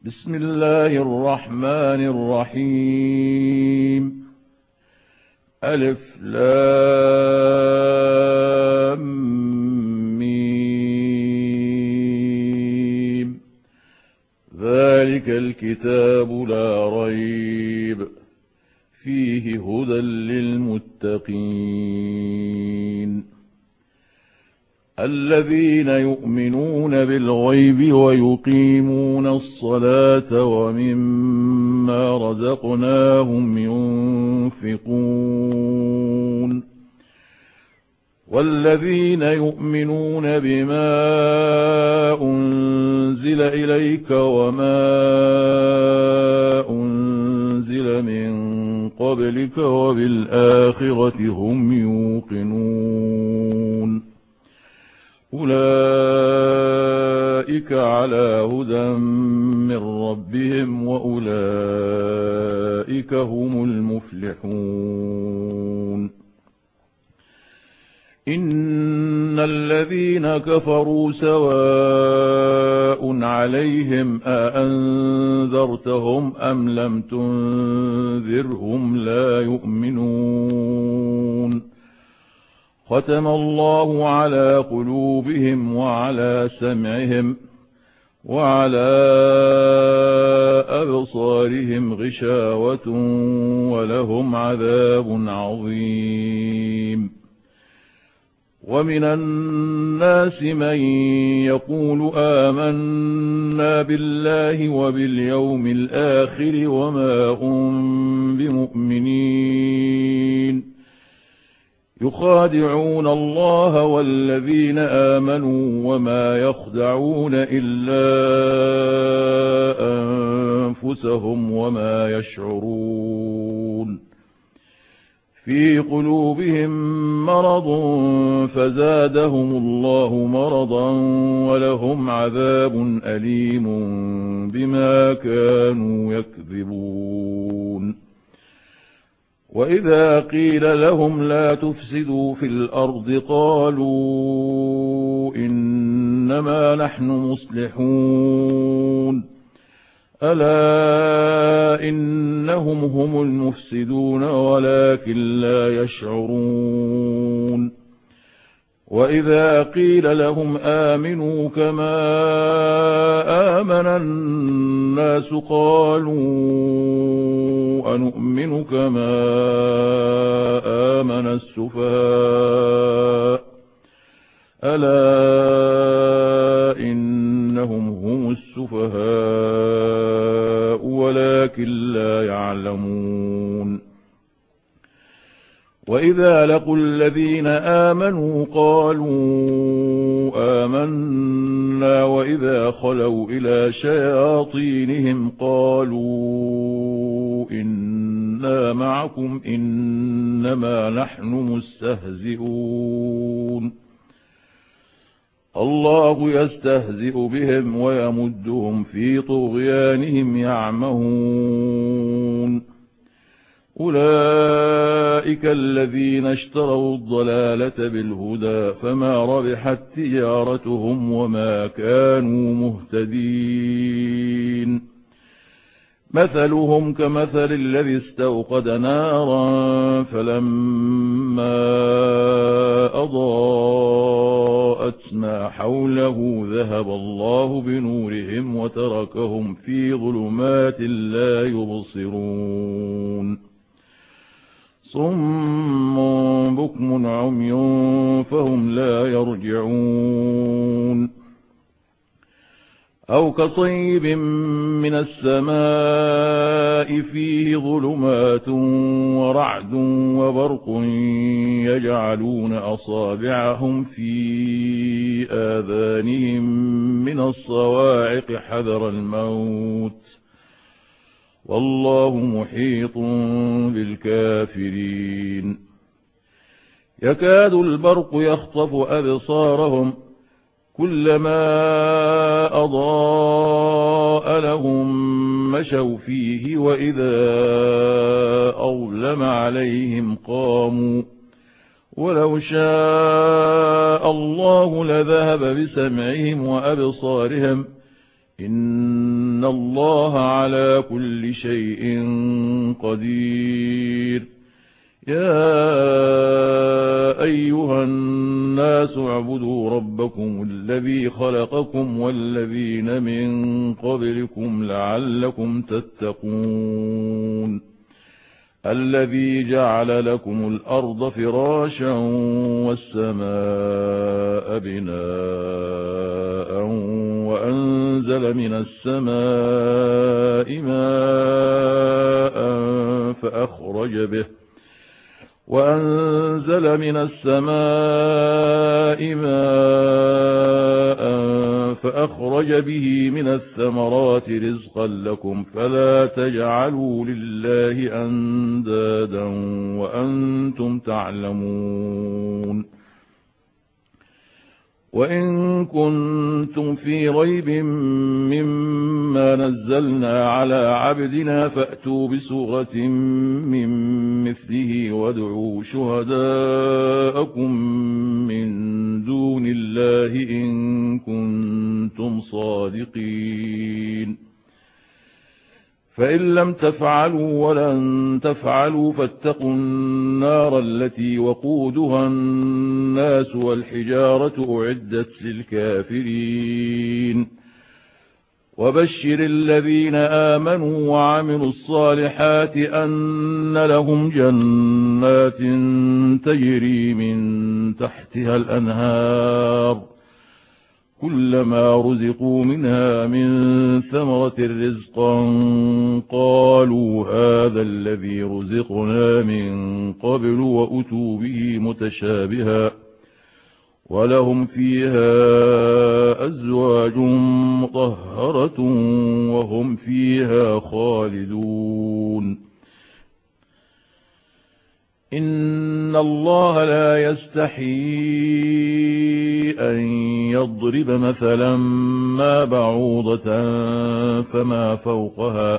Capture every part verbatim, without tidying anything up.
بسم الله الرحمن الرحيم. ألف لام ميم. ذلك الكتاب لا ريب فيه هدى للمتقين الذين يؤمنون بالغيب ويقيمون الصلاة ومما رزقناهم ينفقون والذين يؤمنون بما أنزل إليك وما أنزل من قبلك وبالآخرة هم يوقنون أولئك على هدى من ربهم وأولئك هم المفلحون. إن الذين كفروا سواء عليهم أأنذرتهم أم لم تنذرهم لا يؤمنون. ختم الله على قلوبهم وعلى سمعهم وعلى أبصارهم غشاوة ولهم عذاب عظيم. ومن الناس من يقول آمنا بالله وباليوم الآخر وما هم بمؤمنين يخادعون الله والذين آمنوا وما يخدعون إلا أنفسهم وما يشعرون. في قلوبهم مرض فزادهم الله مرضا ولهم عذاب أليم بما كانوا يكذبون. وإذا قيل لهم لا تفسدوا في الأرض قالوا إنما نحن مصلحون ألا إنهم هم المفسدون ولكن لا يشعرون. وإذا قيل لهم آمنوا كما آمن الناس قالوا أنؤمن كما آمن السفهاء ألا إنهم هم السفهاء ولكن لا يعلمون. وإذا لقوا الذين آمنوا قالوا آمنا وإذا خلوا إلى شياطينهم قالوا إنا معكم إنما نحن مستهزئون. الله يستهزئ بهم ويمدهم في طغيانهم يعمهون. أولئك الذين اشتروا الضلالة بالهدى فما ربحت تجارتهم وما كانوا مهتدين. مثلهم كمثل الذي استوقد نارا فلما أضاءت ما حوله ذهب الله بنورهم وتركهم في ظلمات لا يبصرون. صم بكم عمي فهم لا يرجعون. أو كصيب من السماء فيه ظلمات ورعد وبرق يجعلون أصابعهم في آذانهم من الصواعق حذر الموت والله محيط بالكافرين. يكاد البرق يخطف أبصارهم كلما أضاء لهم مشوا فيه وإذا أظلم عليهم قاموا ولو شاء الله لذهب بسمعهم وأبصارهم إن إن الله على كل شيء قدير. يا أيها الناس اعبدوا ربكم الذي خلقكم والذين من قبلكم لعلكم تتقون. الذي جعل لكم الأرض فراشا والسماء بناء وأنزل من السماء ماء فأخرج به وأنزل من السماء ماء فأخرج به من الثمرات رزقا لكم فلا تجعلوا لله أندادا وأنتم تعلمون. وإن كنتم في ريب مما نزلنا على عبدنا فأتوا بسورة من مثله وادعوا شهداءكم من دون الله إن كنتم صادقين. فإن لم تفعلوا ولن تفعلوا فاتقوا النار التي وقودها الناس والحجارة أعدت للكافرين. وبشر الذين آمنوا وعملوا الصالحات أن لهم جنات تجري من تحتها الأنهار كلما رزقوا منها من ثمرة رزقا قالوا هذا الذي رزقنا من قبل وأتوا به متشابها ولهم فيها أزواج مطهرة وهم فيها خالدون. إن الله لا يستحيي أن يضرب مثلا ما بعوضة فما فوقها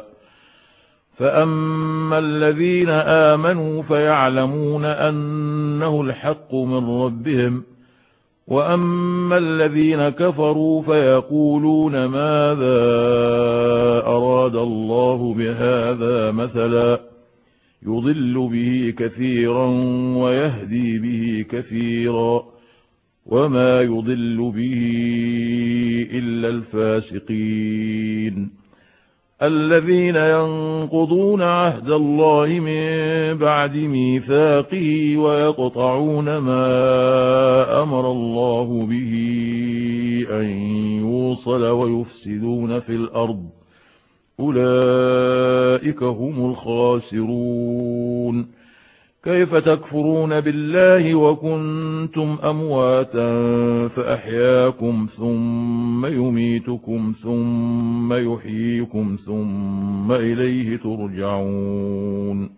فأما الذين آمنوا فيعلمون أنه الحق من ربهم وأما الذين كفروا فيقولون ماذا أراد الله بهذا مثلا يضل به كثيرا ويهدي به كثيرا وما يضل به إلا الفاسقين الذين ينقضون عهد الله من بعد ميثاقه ويقطعون ما أمر الله به أن يوصل ويفسدون في الأرض أولئك هم الخاسرون. كيف تكفرون بالله وكنتم أمواتا فأحياكم ثم يميتكم ثم يحييكم ثم إليه ترجعون.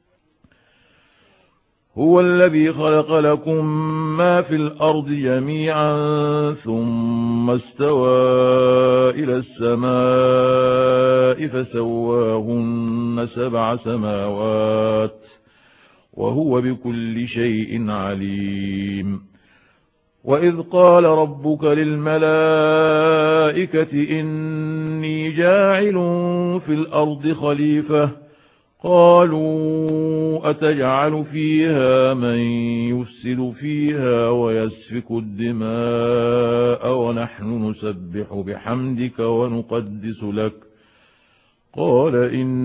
هو الذي خلق لكم ما في الأرض جميعا ثم استوى إلى السماء فسواهن سبع سماوات وهو بكل شيء عليم. وإذ قال ربك للملائكة إني جاعل في الأرض خليفة قالوا أتجعل فيها من يفسد فيها ويسفك الدماء ونحن نسبح بحمدك ونقدس لك قال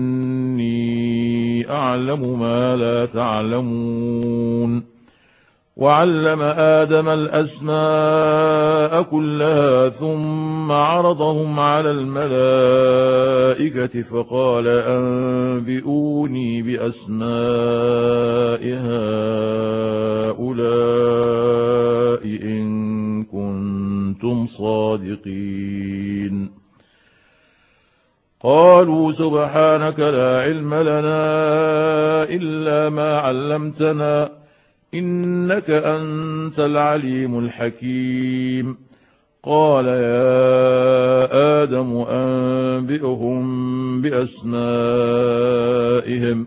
إني أعلم ما لا تعلمون. وعلم آدم الأسماء كلها ثم عرضهم على الملائكة فقال أنبئوني بأسماء هؤلاء إن كنتم صادقين. قالوا سبحانك لا علم لنا إلا ما علمتنا إنك أنت العليم الحكيم. قال يا آدم أنبئهم بأسمائهم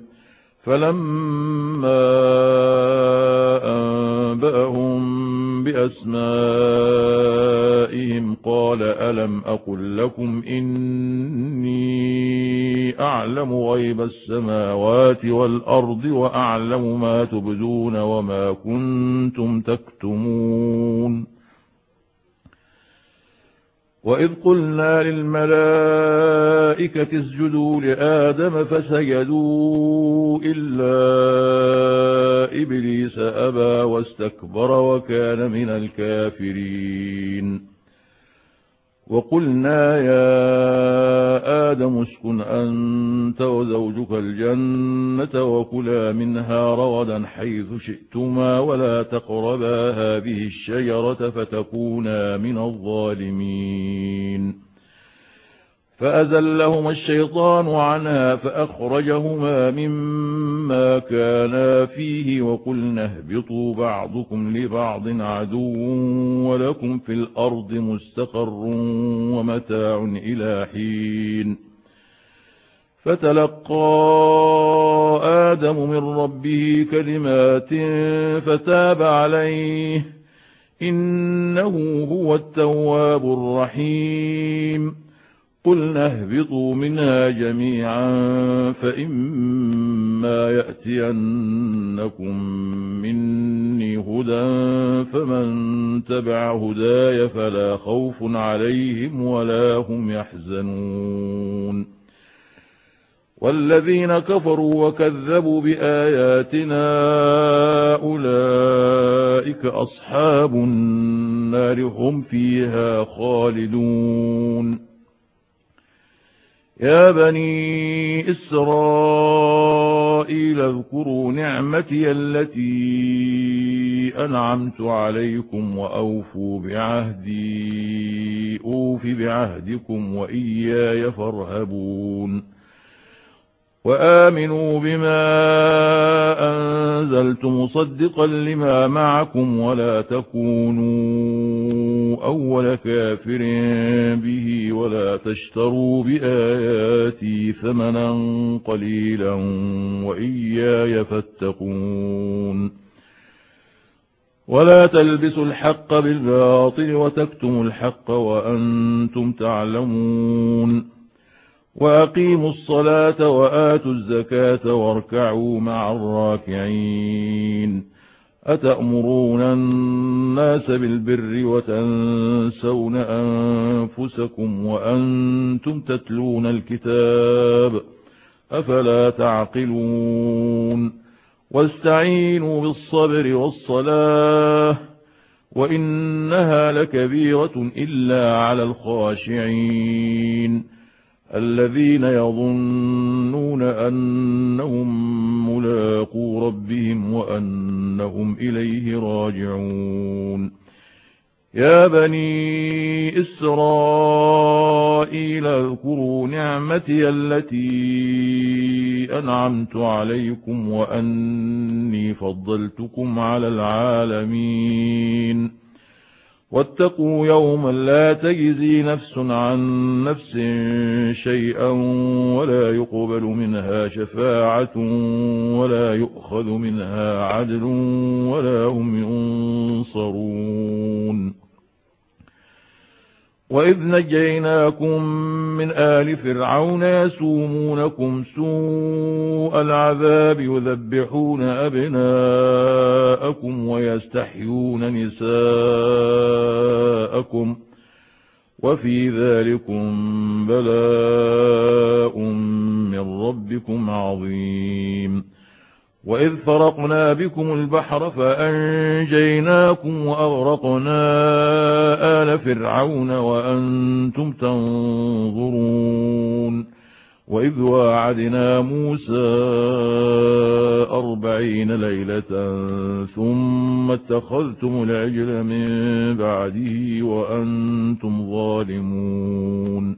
فلما أنبأهم بأسمائهم قال ألم أقل لكم إني أعلم غيب السماوات والأرض وأعلم ما تبدون وما كنتم تكتمون وإذ قلنا للملائكة اسجدوا لآدم فسجدوا إلا إبليس أبى واستكبر وكان من الكافرين وقلنا يا آدم اسكن أنت وزوجك الجنة وكلا منها رغدا حيث شئتما ولا تقربا هذه الشجرة فتكونا من الظالمين فأزلهما الشيطان عنها فأخرجهما مما كانا فيه وقلنا اهبطوا بعضكم لبعض عدو ولكم في الأرض مستقر ومتاع إلى حين فتلقى آدم من ربه كلمات فتاب عليه إنه هو التواب الرحيم قلنا اهبطوا منها جميعا فإما يأتينكم مني هدى فمن تبع هداي فلا خوف عليهم ولا هم يحزنون والذين كفروا وكذبوا بآياتنا أولئك أصحاب النار هم فيها خالدون يا بني إسرائيل اذكروا نعمتي التي أنعمت عليكم وأوفوا بعهدي أوف بعهدكم وإياي فارهبون وآمنوا بما أنزلت مصدقا لما معكم ولا تكونوا أول كافر به ولا تشتروا بآياتي ثمنا قليلا وإياي فاتقون ولا تلبسوا الحق بالباطل وتكتموا الحق وأنتم تعلمون وأقيموا الصلاة وآتوا الزكاة واركعوا مع الراكعين أتأمرون الناس بالبر وتنسون أنفسكم وأنتم تتلون الكتاب أفلا تعقلون واستعينوا بالصبر والصلاة وإنها لكبيرة إلا على الخاشعين الذين يظنون أنهم ملاقو ربهم وأنهم إليه راجعون يا بني إسرائيل اذكروا نعمتي التي أنعمت عليكم وأني فضلتكم على العالمين واتقوا يوما لا تجزي نفس عن نفس شيئا ولا يقبل منها شفاعة ولا يؤخذ منها عدل ولا هم ينصرون وإذ نجيناكم من آل فرعون يسومونكم سوء العذاب يذبحون أبناءكم ويستحيون نساءكم وفي ذلكم بلاء من ربكم عظيم وإذ فرقنا بكم البحر فأنجيناكم وأغرقنا آل فرعون وأنتم تنظرون وإذ واعدنا موسى أربعين ليلة ثم اتخذتم العجل من بعده وأنتم ظالمون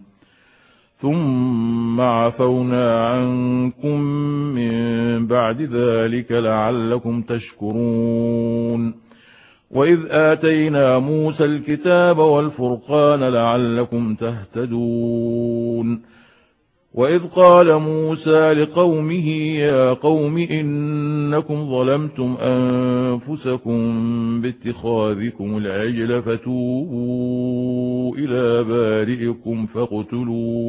ثم عفونا عنكم من بعد ذلك لعلكم تشكرون وإذ آتينا موسى الكتاب والفرقان لعلكم تهتدون وإذ قال موسى لقومه يا قوم إنكم ظلمتم أنفسكم باتخاذكم العجل فتوبوا إلى بارئكم فاقتلوا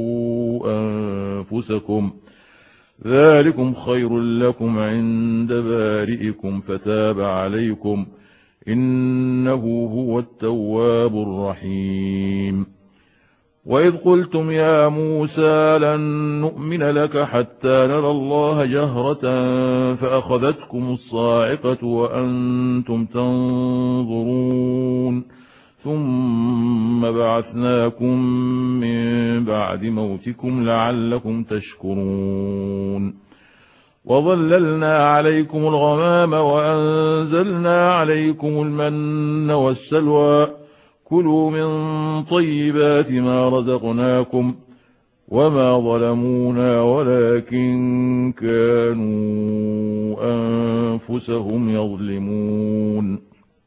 أنفسكم ذلكم خير لكم عند بارئكم فتاب عليكم إنه هو التواب الرحيم. وإذ قلتم يا موسى لن نؤمن لك حتى نرى الله جهرة فأخذتكم الصاعقة وأنتم تنظرون ثم بعثناكم من بعد موتكم لعلكم تشكرون. وظللنا عليكم الغمام وأنزلنا عليكم المن والسلوى كلوا من طيبات ما رزقناكم وما ظلمونا ولكن كانوا أنفسهم يظلمون.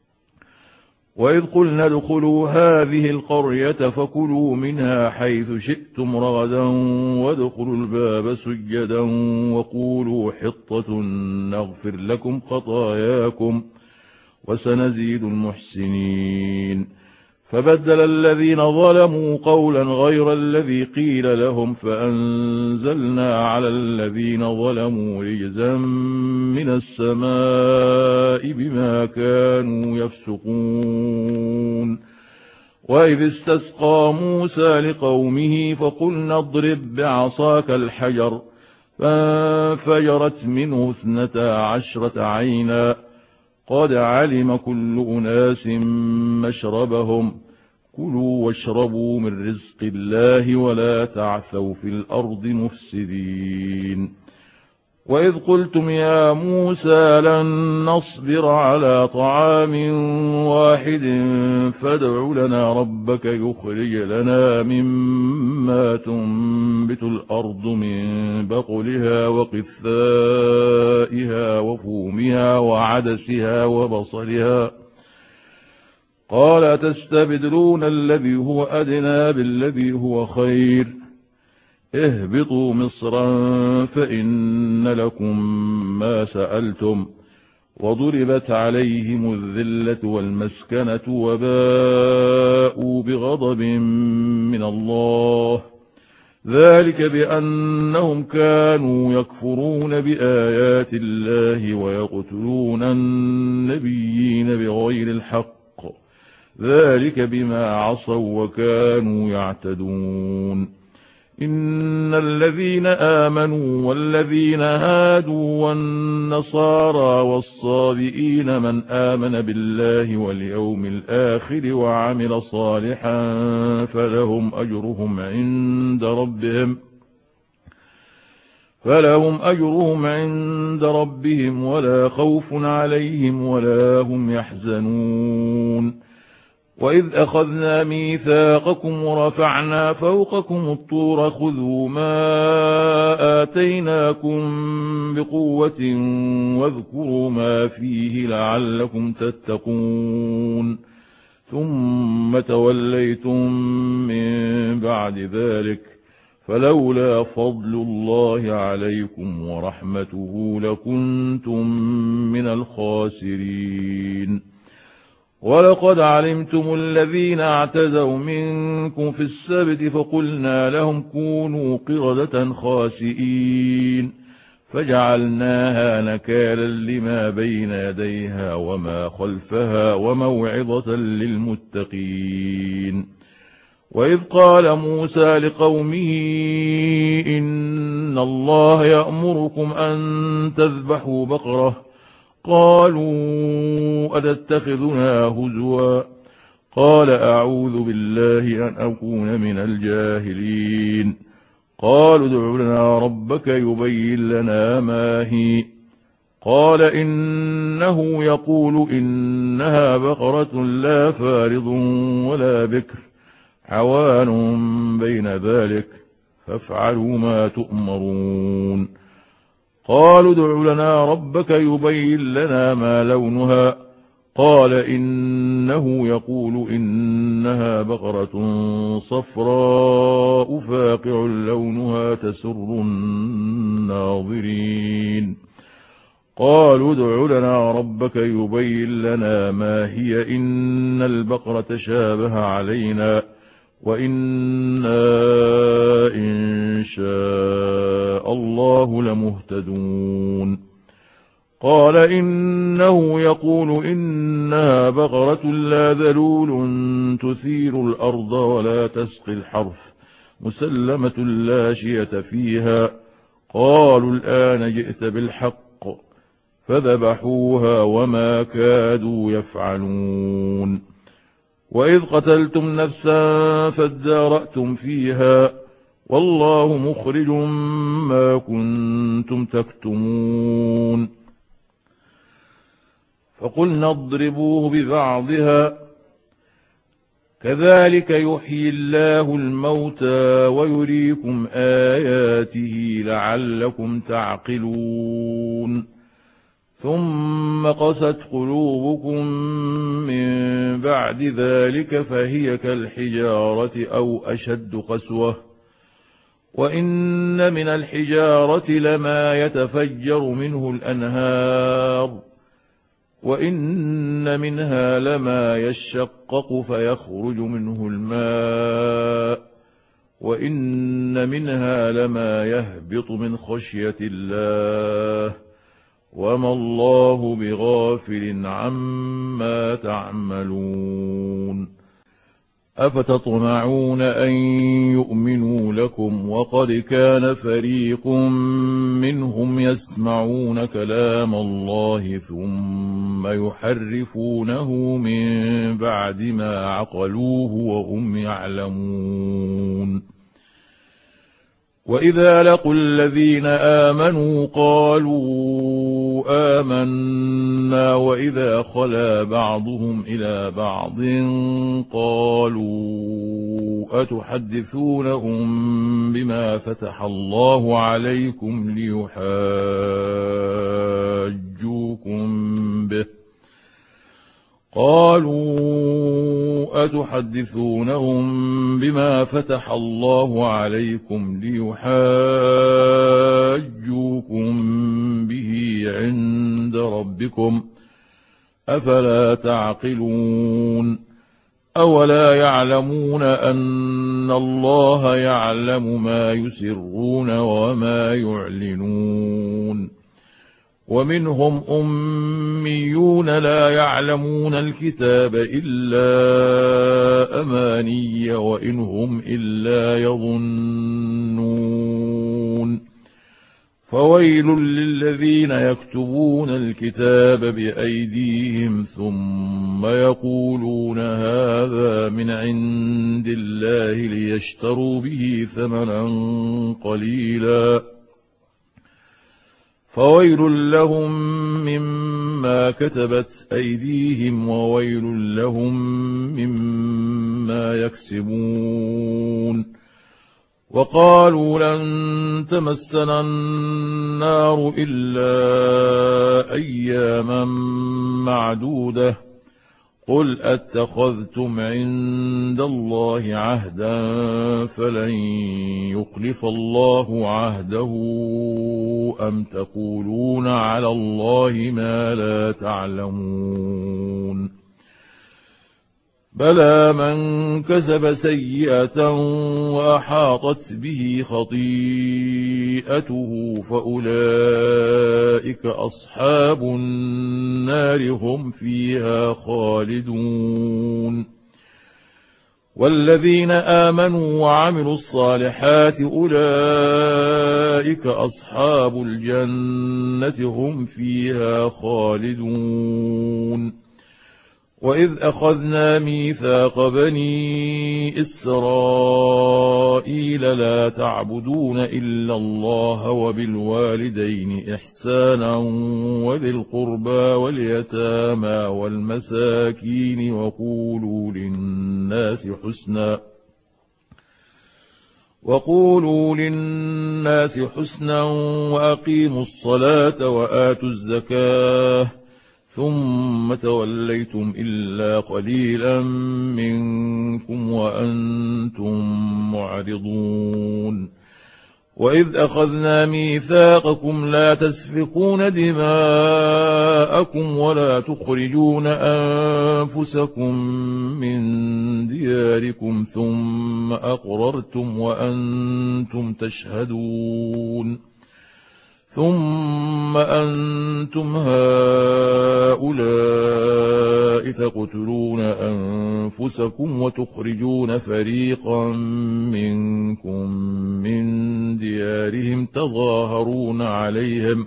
وإذ قلنا ادخلوا هذه القرية فكلوا منها حيث شئتم رغدا وادخلوا الباب سجدا وقولوا حطة نغفر لكم خطاياكم وسنزيد المحسنين. فبدل الذين ظلموا قولا غير الذي قيل لهم فأنزلنا على الذين ظلموا رجزا من السماء بما كانوا يفسقون. وإذ استسقى موسى لقومه فقلنا اضرب بعصاك الحجر فانفجرت منه اثنتا عشرة عينا قد علم كل أناس مشربهم كلوا واشربوا من رزق الله ولا تعثوا في الأرض مفسدين. وإذ قلتم يا موسى لن نصبر على طعام واحد فادع لنا ربك يخرج لنا مما تنبت الأرض من بقلها وقثائها وفومها وعدسها وبصلها قال تستبدلون الذي هو أدنى بالذي هو خير اهبطوا مصرا فإن لكم ما سألتم وضربت عليهم الذلة والمسكنة وباءوا بغضب من الله ذلك بأنهم كانوا يكفرون بآيات الله ويقتلون النبيين بغير الحق ذلك بما عصوا وكانوا يعتدون. إن الذين آمنوا والذين هادوا والنصارى والصابئين من آمن بالله واليوم الآخر وعمل صالحا فلهم أجرهم عند ربهم فلهم أجرهم عند ربهم ولا خوف عليهم ولا هم يحزنون. وإذ أخذنا ميثاقكم ورفعنا فوقكم الطور خذوا ما آتيناكم بقوة واذكروا ما فيه لعلكم تتقون ثم توليتم من بعد ذلك فلولا فضل الله عليكم ورحمته لكنتم من الخاسرين. ولقد علمتم الذين اعتدوا منكم في السبت فقلنا لهم كونوا قردة خاسئين فجعلناها نكالا لما بين يديها وما خلفها وموعظة للمتقين. وإذ قال موسى لقومه إن الله يأمركم أن تذبحوا بقرة قالوا أتتخذنا هزوا قال أعوذ بالله أن أكون من الجاهلين. قالوا ادع لنا ربك يبين لنا ما هي قال إنه يقول إنها بقرة لا فارض ولا بكر عوان بين ذلك فافعلوا ما تؤمرون. قالوا ادع لنا ربك يبين لنا ما لونها قال إنه يقول إنها بقرة صفراء فاقع لونها ولا تسر الناظرين. قالوا ادع لنا ربك يبين لنا ما هي إن البقرة تشابه علينا وإنا إن شاء الله لمهتدون. قال إنه يقول إنها بقرة لا ذلول تثير الأرض ولا تسقي الحرث مسلمة لا شية فيها. قالوا الآن جئت بالحق فذبحوها وما كادوا يفعلون. وإذ قتلتم نفسا فادارأتم فيها والله مخرج ما كنتم تكتمون. فقلنا اضربوه ببعضها كذلك يحيي الله الموتى ويريكم آياته لعلكم تعقلون. ثم قست قلوبكم من بعد ذلك فهي كالحجارة أو أشد قسوة. وإن من الحجارة لما يتفجر منه الأنهار وإن منها لما يشقق فيخرج منه الماء وإن منها لما يهبط من خشية الله وما الله بغافل عما تعملون. أفتطمعون أن يؤمنوا لكم وقد كان فريق منهم يسمعون كلام الله ثم يحرفونه من بعد ما عقلوه وهم يعلمون. وإذا لقوا الذين آمنوا قالوا آمنا وإذا خلا بعضهم إلى بعض قالوا أتحدثونهم بما فتح الله عليكم ليحاجوكم به قالوا أتحدثونهم بما فتح الله عليكم ليحاجوكم به عند ربكم أفلا تعقلون. أولا يعلمون أن الله يعلم ما يسرون وما يعلنون. ومنهم أميون لا يعلمون الكتاب إلا أماني وإن هم إلا يظنون. فويل للذين يكتبون الكتاب بأيديهم ثم يقولون هذا من عند الله ليشتروا به ثمنا قليلا فويل لهم مما كتبت أيديهم وويل لهم مما يكسبون. وقالوا لن تمسنا النار إلا أياما معدودة قل أتخذتم عند الله عهدا فلن يخلف الله عهده أم تقولون على الله ما لا تعلمون. بلى من كسب سيئة وأحاطت به خطيئته فأولئك أصحاب النار هم فيها خالدون. والذين آمنوا وعملوا الصالحات أولئك أصحاب الجنة هم فيها خالدون. وإذ أخذنا ميثاق بني إسرائيل لا تعبدون إلا الله وبالوالدين إحسانا وذي القربى واليتامى والمساكين وقولوا للناس حسنا وقولوا للناس حسنا وأقيموا الصلاة وآتوا الزكاة ثم توليتم إلا قليلا منكم وأنتم معرضون. وإذ أخذنا ميثاقكم لا تسفكون دماءكم ولا تخرجون أنفسكم من دياركم ثم أقررتم وأنتم تشهدون ثم أنتم هؤلاء تقتلون أنفسكم وتخرجون فريقا منكم من ديارهم تظاهرون عليهم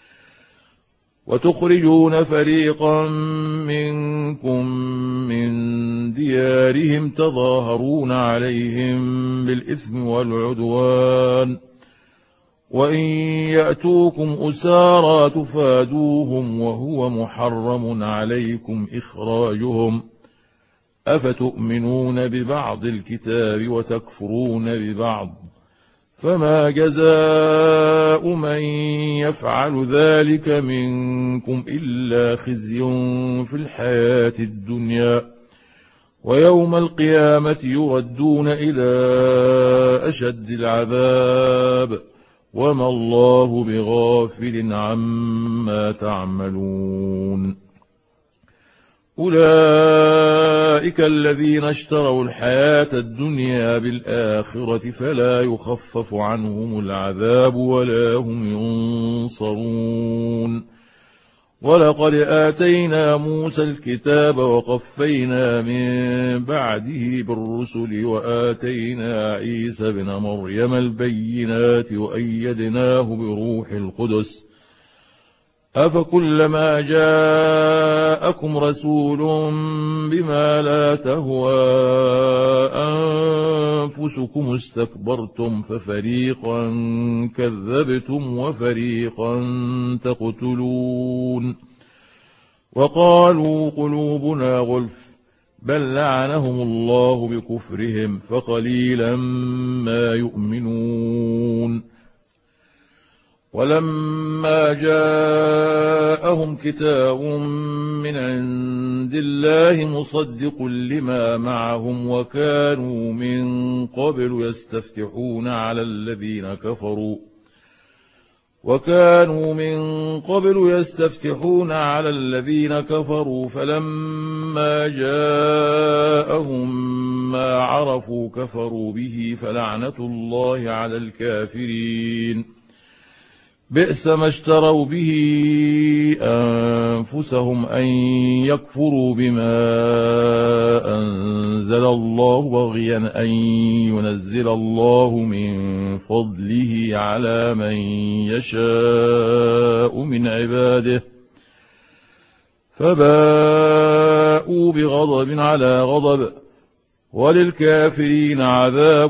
وتخرجون فريقا منكم من ديارهم تظاهرون عليهم بالإثم والعدوان وإن يأتوكم أسارى تفادوهم وهو محرم عليكم إخراجهم أفتؤمنون ببعض الكتاب وتكفرون ببعض فما جزاء من يفعل ذلك منكم إلا خزي في الحياة الدنيا ويوم القيامة يردون إلى أشد العذاب وما الله بغافل عما تعملون أولئك الذين اشتروا الحياة الدنيا بالآخرة فلا يخفف عنهم العذاب ولا هم ينصرون ولقد آتينا موسى الكتاب وقفينا من بعده بالرسل وآتينا عيسى ابن مريم البينات وأيدناه بروح القدس أفكلما جاءكم رسول بما لا تهوى أنفسكم استكبرتم ففريقا كذبتم وفريقا تقتلون وقالوا قلوبنا غلف بل لعنهم الله بكفرهم فقليلا ما يؤمنون ولما جاءهم كتاب من عند الله مصدق لما معهم وكانوا من قبل يستفتحون على الذين كفروا وكانوا من قبل يستفتحون على الذين كفروا فلما جاءهم ما عرفوا كفروا به فلعنة الله على الكافرين بئس ما اشتروا به أنفسهم أن يكفروا بما أنزل الله بغيا أن ينزل الله من فضله على من يشاء من عباده فباءوا بغضب على غضب وللكافرين عذاب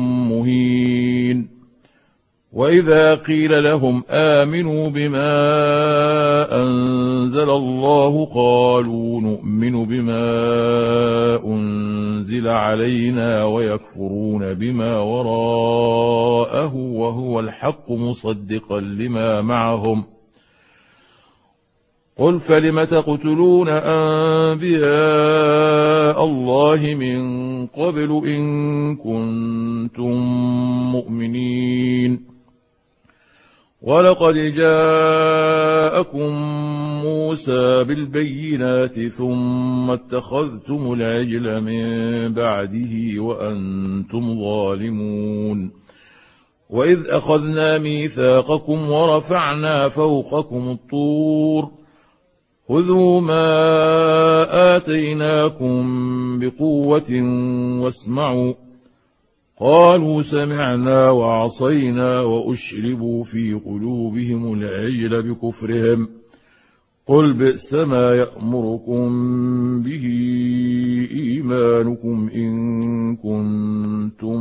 مهين وإذا قيل لهم آمنوا بما أنزل الله قالوا نؤمن بما أنزل علينا ويكفرون بما وراءه وهو الحق مصدقا لما معهم قل فلم تقتلون أنبياء الله من قبل إن كنتم مؤمنين ولقد جاءكم موسى بالبينات ثم اتخذتم العجل من بعده وأنتم ظالمون وإذ أخذنا ميثاقكم ورفعنا فوقكم الطور خذوا ما آتيناكم بقوة واسمعوا قالوا سمعنا وعصينا وأشربوا في قلوبهم العجل بكفرهم قل بئس ما يأمركم به إيمانكم إن كنتم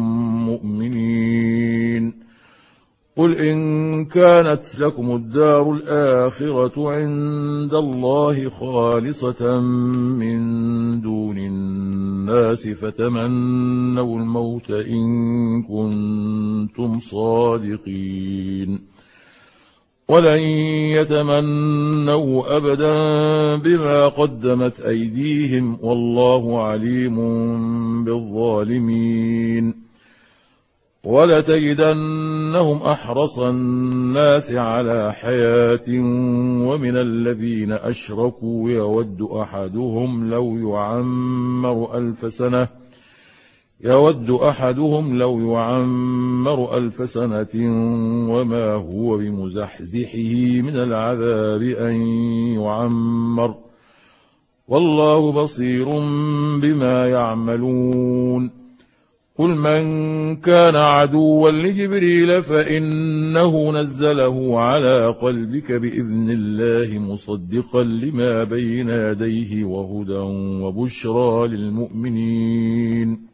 مؤمنين قل إن كانت لكم الدار الآخرة عند الله خالصة من دون الناس فتمنوا الموت إن كنتم صادقين ولن يتمنوا أبدا بما قدمت أيديهم والله عليم بالظالمين ولتجدنهم أحرص الناس على حياة ومن الذين أشركوا يود أحدهم لو يعمر ألف سنة يود أحدهم لو يعمر ألف سنة وما هو بمزحزحه من العذاب أن يعمر والله بصير بما يعملون قل من كان عدوا لجبريل فإنه نزله على قلبك بإذن الله مصدقا لما بين يديه وهدى وبشرى للمؤمنين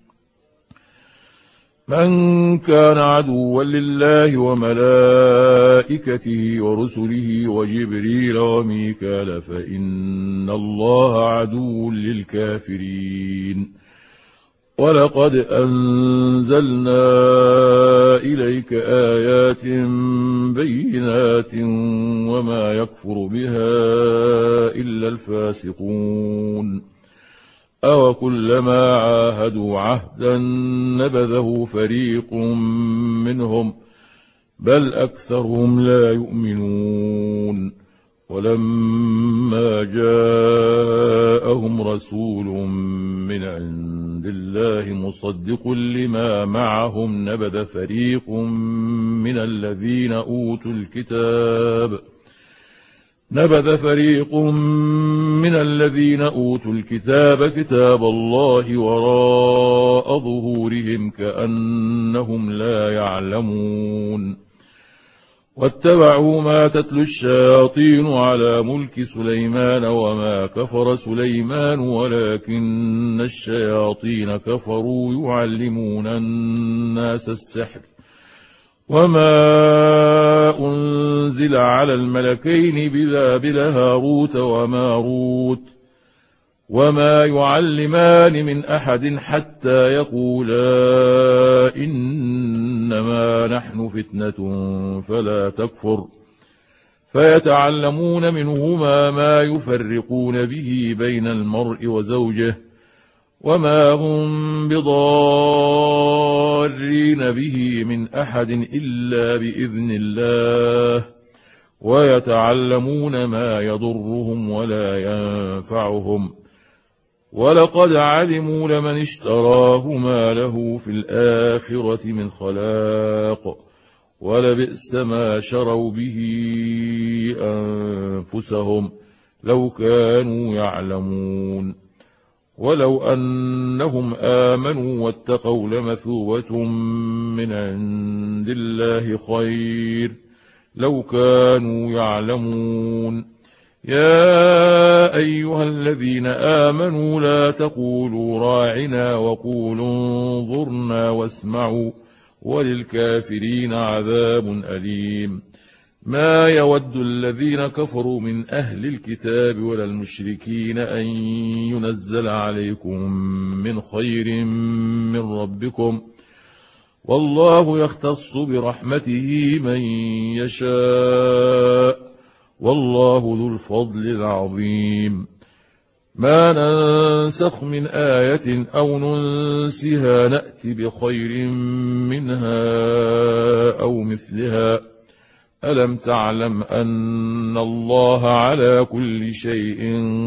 من كان عدوا لله وملائكته ورسله وجبريل وميكال فإن الله عدو للكافرين ولقد أنزلنا إليك آيات بينات وما يكفر بها إلا الفاسقون أو كلما عاهدوا عهدا نبذه فريق منهم بل أكثرهم لا يؤمنون ولما جاءهم رسول من عند الله مصدق لما معهم نبذ فريق من الذين أوتوا الكتاب نبذ فريق من الذين أوتوا الكتاب كتاب الله وراء ظهورهم كأنهم لا يعلمون واتبعوا ما تتلو الشياطين على ملك سليمان وما كفر سليمان ولكن الشياطين كفروا يعلمون الناس السحر وما أنزل على الملكين ببابل هاروت وماروت وما يعلمان من أحد حتى يقولا إنما نحن فتنة فلا تكفر فيتعلمون منهما ما يفرقون به بين المرء وزوجه وما هم بضارين به من أحد إلا بإذن الله ويتعلمون ما يضرهم ولا ينفعهم ولقد علموا لمن اشتراه ما له في الآخرة من خلاق ولبئس ما شروا به أنفسهم لو كانوا يعلمون ولو أنهم آمنوا واتقوا لمثوبة من عند الله خير لو كانوا يعلمون يا أيها الذين آمنوا لا تقولوا راعنا وقولوا انظرنا واسمعوا وللكافرين عذاب أليم ما يود الذين كفروا من أهل الكتاب ولا المشركين أن ينزل عليكم من خير من ربكم والله يختص برحمته من يشاء والله ذو الفضل العظيم ما ننسخ من آية أو ننسها نأتي بخير منها أو مثلها ألم تعلم أن الله على كل شيء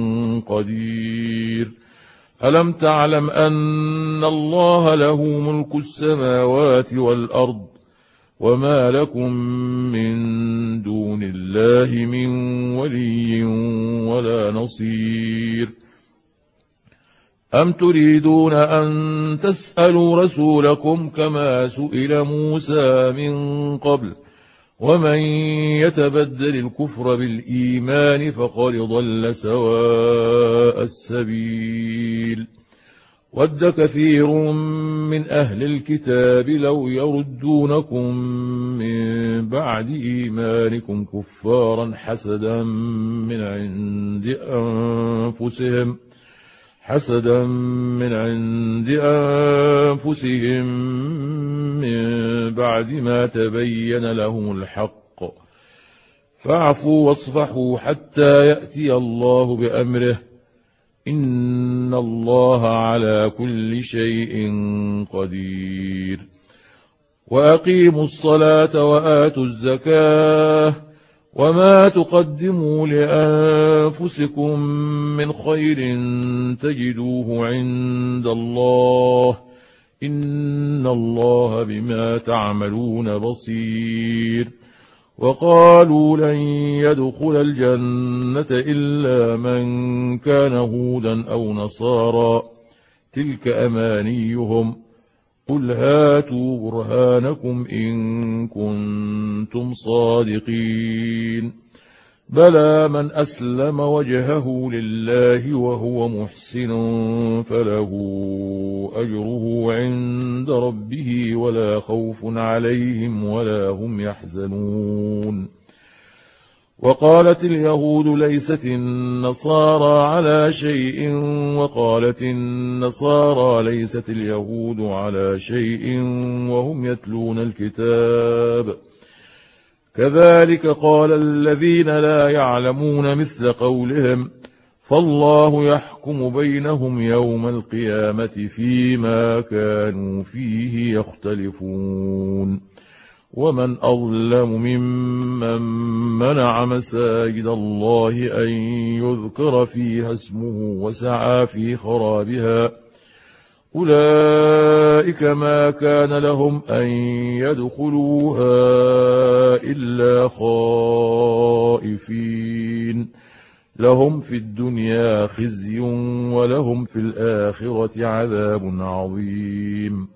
قدير ألم تعلم أن الله له ملك السماوات والأرض وما لكم من دون الله من ولي ولا نصير أم تريدون أن تسألوا رسولكم كما سئل موسى من قبل ومن يتبدل الكفر بالإيمان فقد ضل سواء السبيل ود كثير من أهل الكتاب لو يردونكم من بعد إيمانكم كفارا حسدا من عند أنفسهم حسدا من عند أنفسهم من بعد ما تبين لهم الحق فاعفوا واصفحوا حتى يأتي الله بأمره إن الله على كل شيء قدير وأقيموا الصلاة وآتوا الزكاة وما تقدموا لأنفسكم من خير تجدوه عند الله إن الله بما تعملون بصير. وقالوا لن يدخل الجنة إلا من كان هودا أو نصارى تلك أمانيهم قل هاتوا برهانكم إن كنتم صادقين بلى من أسلم وجهه لله وهو محسن فله أجره عند ربه ولا خوف عليهم ولا هم يحزنون. وقالت اليهود ليست النصارى على شيء وقالت النصارى ليست اليهود على شيء وهم يتلون الكتاب كذلك قال الذين لا يعلمون مثل قولهم فالله يحكم بينهم يوم القيامة فيما كانوا فيه يختلفون. ومن أظلم ممن منع مساجد الله أن يذكر فيها اسمه وسعى في خرابها أولئك ما كان لهم أن يدخلوها إلا خائفين لهم في الدنيا خزي ولهم في الآخرة عذاب عظيم.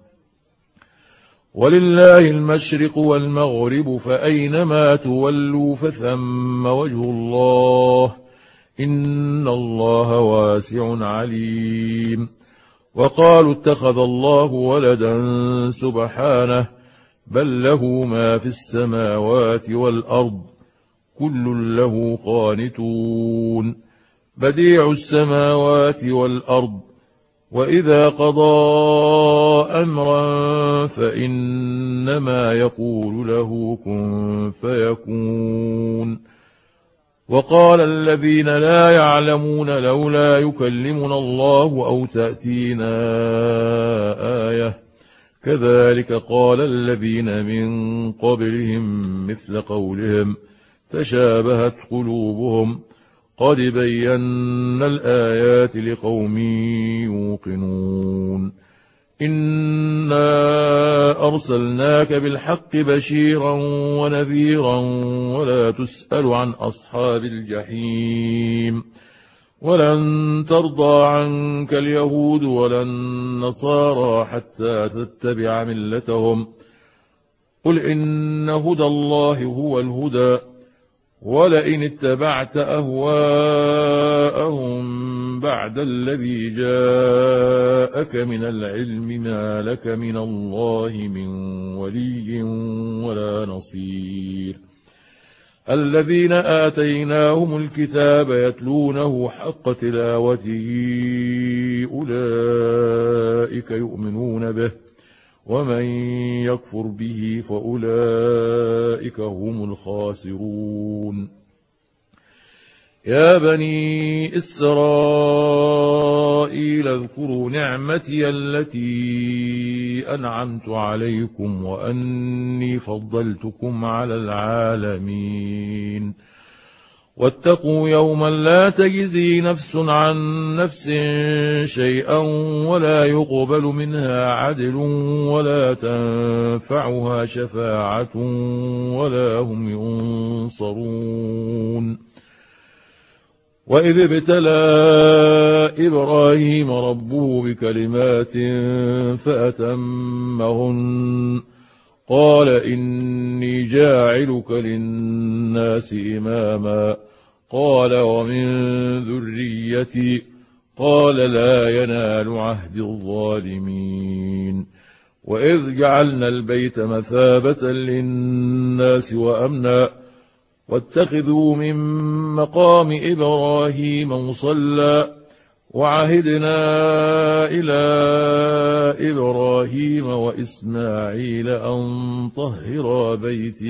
ولله المشرق والمغرب فأينما تولوا فثم وجه الله إن الله واسع عليم. وقالوا اتخذ الله ولدا سبحانه بل له ما في السماوات والأرض كل له قانتون بديع السماوات والأرض وإذا قضى أمرا فإنما يقول له كن فيكون. وقال الذين لا يعلمون لولا يكلمنا الله أو تأتينا آية كذلك قال الذين من قبلهم مثل قولهم تشابهت قلوبهم قد بينا الآيات لقوم يوقنون. إنا أرسلناك بالحق بشيرا ونذيرا ولا تسأل عن أصحاب الجحيم ولن ترضى عنك اليهود ولا النصارى حتى تتبع ملتهم قل إن هدى الله هو الهدى ولئن اتبعت أهواءهم بعد الذي جاءك من العلم ما لك من الله من ولي ولا نصير. الذين آتيناهم الكتاب يتلونه حق تلاوته أولئك يؤمنون به ومن يكفر به فأولئك هم الخاسرون. يا بني إسرائيل اذكروا نعمتي التي أنعمت عليكم وأني فضلتكم على العالمين واتقوا يوما لا تجزي نفس عن نفس شيئا ولا يقبل منها عدل ولا تنفعها شفاعة ولا هم ينصرون. وإذ ابتلى إبراهيم ربه بكلمات فأتمهن قال إني جاعلك للناس إماما قال ومن ذريتي قال لا ينال عهد الظالمين. وإذ جعلنا البيت مثابة للناس وأمنا واتخذوا من مقام إبراهيم مصلى وعهدنا إلى إبراهيم وإسماعيل أن طهرا بيتي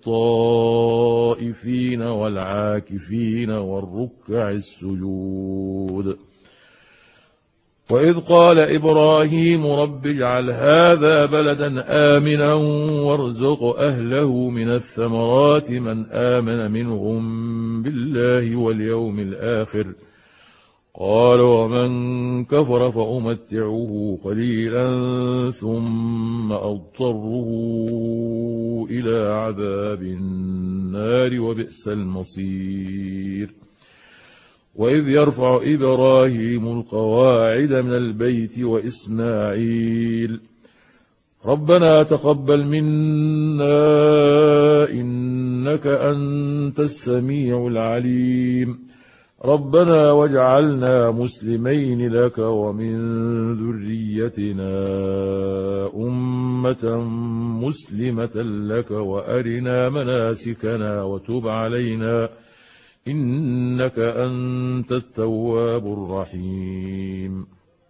للطائفين والعاكفين والركع السجود. وإذ قال إبراهيم رب اجعل هذا بلدا آمنا وارزق أهله من الثمرات من آمن منهم بالله واليوم الآخر قال ومن كفر فأمتعه قليلا ثم أضطره إلى عذاب النار وبئس المصير وإذ يرفع إبراهيم القواعد من البيت وإسماعيل ربنا تقبل منا إنك أنت السميع العليم ربنا واجعلنا مسلمين لك ومن ذريتنا أمة مسلمة لك وأرنا مناسكنا وتب علينا إنك أنت التواب الرحيم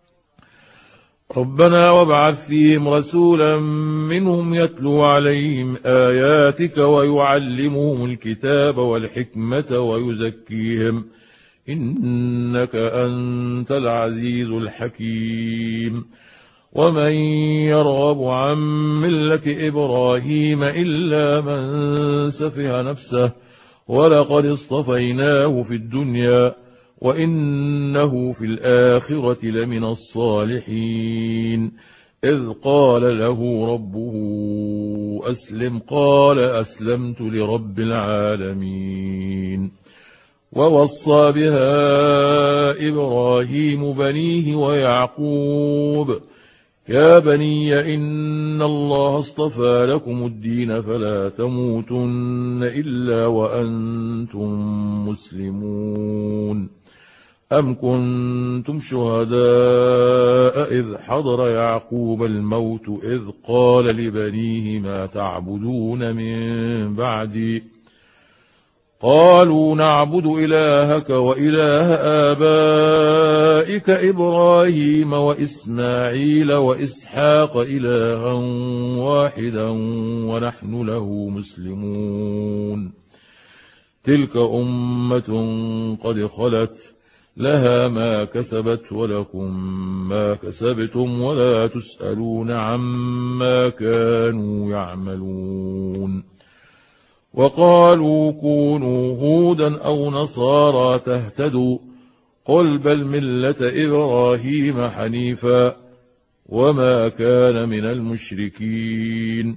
ربنا وابعث فيهم رسولا منهم يتلو عليهم آياتك ويعلمهم الكتاب والحكمة ويزكيهم إنك أنت العزيز الحكيم ومن يرغب عن ملة إبراهيم إلا من سفه نفسه ولقد اصطفيناه في الدنيا وإنه في الآخرة لمن الصالحين إذ قال له ربه أسلم قال أسلمت لرب العالمين ووصى بها إبراهيم بنيه ويعقوب يا بني إن الله اصطفى لكم الدين فلا تموتن إلا وأنتم مسلمون أم كنتم شهداء إذ حضر يعقوب الموت إذ قال لبنيه ما تعبدون من بعدي قالوا نعبد إلهك وإله آبائك إبراهيم وإسماعيل وإسحاق إلها واحدا ونحن له مسلمون تلك أمة قد خلت لها ما كسبت ولكم ما كسبتم ولا تسألون عما كانوا يعملون وقالوا كونوا هودا أو نصارى تهتدوا قل بل ملة إبراهيم حنيفا وما كان من المشركين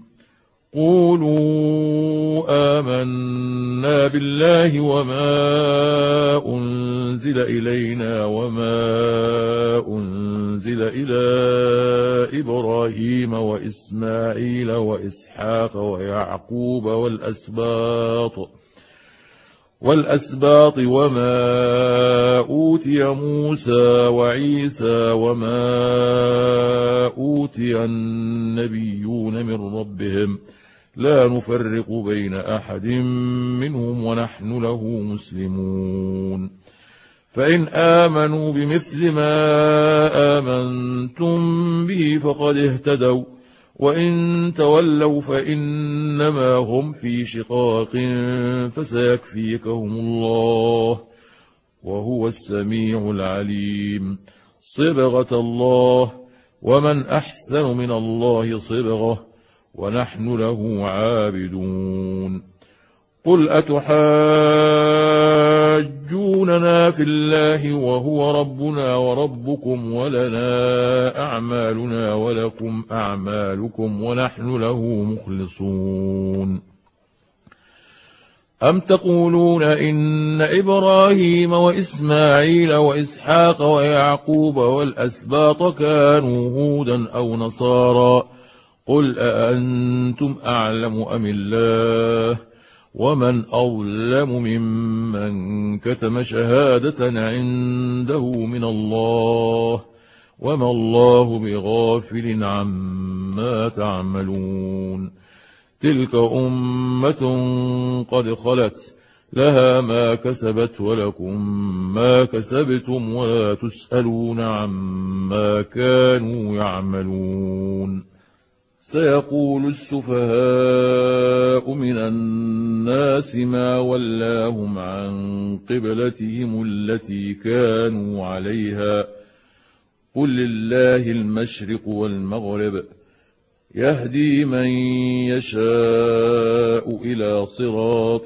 قولوا آمنا بالله وما أنزل إلينا وما أنزل إلى إبراهيم وإسماعيل وإسحاق ويعقوب والأسباط والأسباط وما أوتي موسى وعيسى وما أوتي النبيون من ربهم لا نفرق بين أحد منهم ونحن له مسلمون فإن آمنوا بمثل ما آمنتم به فقد اهتدوا وإن تولوا فإنما هم في شقاق فسيكفيكهم الله وهو السميع العليم صبغة الله ومن أحسن من الله صبغة ونحن له عابدون قل أتحاجوننا في الله وهو ربنا وربكم ولنا أعمالنا ولكم أعمالكم ونحن له مخلصون أم تقولون إن إبراهيم وإسماعيل وإسحاق ويعقوب والأسباط كانوا هودا أو نصارى قل أأنتم أعلم أم الله ومن أظلم ممن كتم شهادة عنده من الله وما الله بغافل عما تعملون تلك أمة قد خلت لها ما كسبت ولكم ما كسبتم ولا تسألون عما كانوا يعملون سيقول السفهاء من الناس ما ولاهم عن قبلتهم التي كانوا عليها قل لله المشرق والمغرب يهدي من يشاء إلى صراط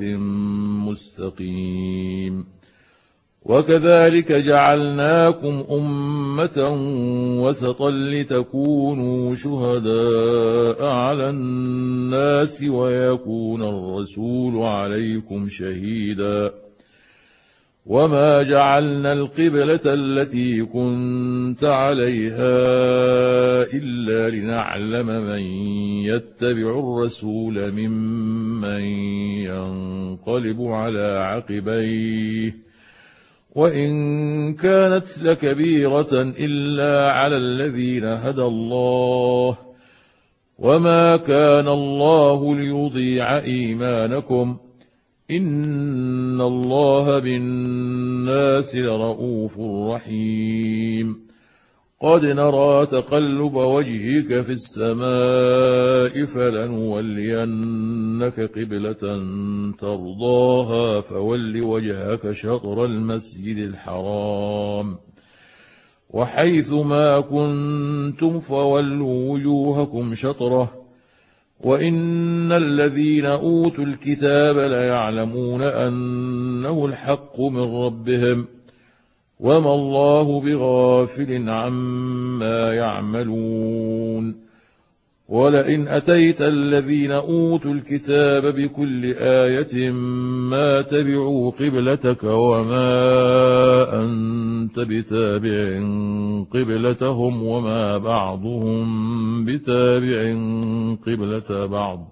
مستقيم وكذلك جعلناكم أمة وسطا لتكونوا شهداء على الناس ويكون الرسول عليكم شهيدا وما جعلنا القبلة التي كنت عليها إلا لنعلم من يتبع الرسول ممن ينقلب على عقبيه وإن كانت لكبيرة إلا على الذين هدى الله وما كان الله ليضيع إيمانكم إن الله بالناس لرؤوف رحيم قد نرى تقلب وجهك في السماء فلنولينك قبلة ترضاها فول وجهك شطر المسجد الحرام وحيث ما كنتم فولوا وجوهكم شطره وإن الذين أوتوا الكتاب ليعلمون أنه الحق من ربهم وما الله بغافل عما يعملون ولئن أتيت الذين أوتوا الكتاب بكل آية ما تبعوا قبلتك وما أنت بتابع قبلتهم وما بعضهم بتابع قبلة بعض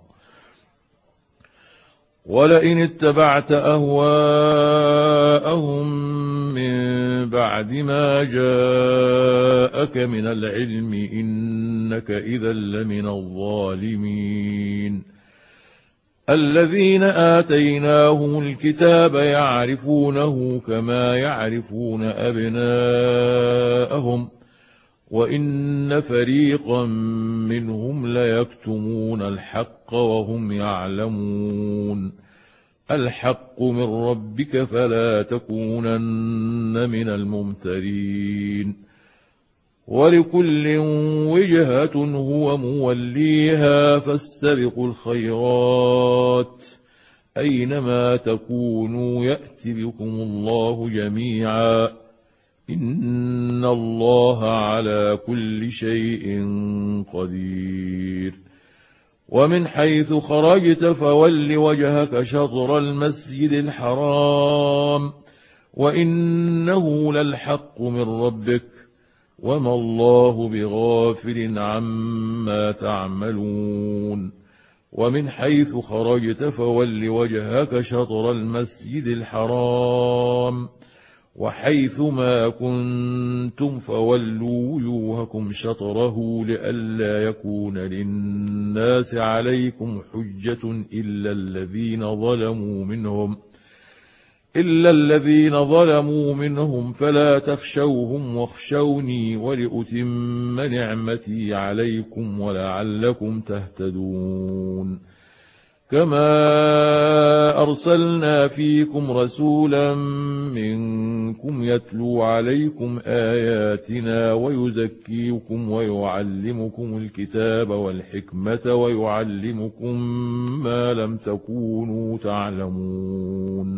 ولئن اتبعت أهواءهم من بعد ما جاءك من العلم إنك إذا لمن الظالمين الذين آتيناهم الكتاب يعرفونه كما يعرفون أبناءهم وإن فريقا منهم ليكتمون الحق وهم يعلمون الحق من ربك فلا تكونن من الممترين ولكل وجهة هو موليها فاستبقوا الخيرات أينما تكونوا يأت بكم الله جميعا إن الله على كل شيء قدير ومن حيث خرجت فول وجهك شطر المسجد الحرام وإنه للحق من ربك وما الله بغافل عما تعملون ومن حيث خرجت فول وجهك شطر المسجد الحرام وحيث ما كنتم فولوا وجوهكم شطره لئلا يكون للناس عليكم حجة إلا الذين ظلموا منهم إلا الذين ظلموا منهم فلا تخشوهم واخشوني ولأتم نعمتي عليكم ولعلكم تهتدون كما أرسلنا فيكم رسولا منكم يتلو عليكم آياتنا ويزكيكم ويعلمكم الكتاب والحكمة ويعلمكم ما لم تكونوا تعلمون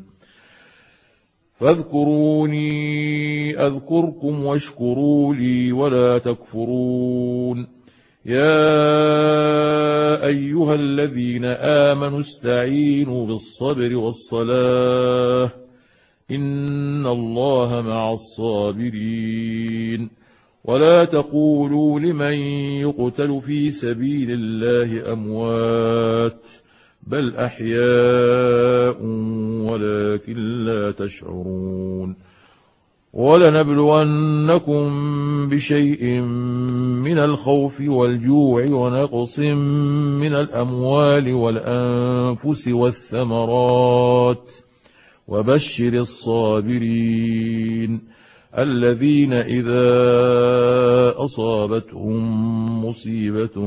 فاذكروني أذكركم واشكروا لي ولا تكفرون يا أيها الذين آمنوا استعينوا بالصبر والصلاة إن الله مع الصابرين ولا تقولوا لمن يقتل في سبيل الله أموات بل أحياء ولكن لا تشعرون ولنبلونكم بشيء من الخوف والجوع ونقص من الأموال والأنفس والثمرات وبشر الصابرين الذين إذا أصابتهم مصيبة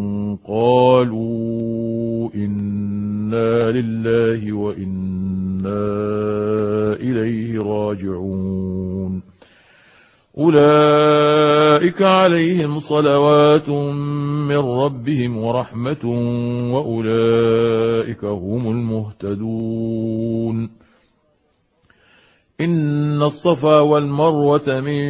قالوا إنا لله وإنا إليه راجعون أولئك عليهم صلوات من ربهم ورحمة وأولئك هم المهتدون. إن الصفا والمروة من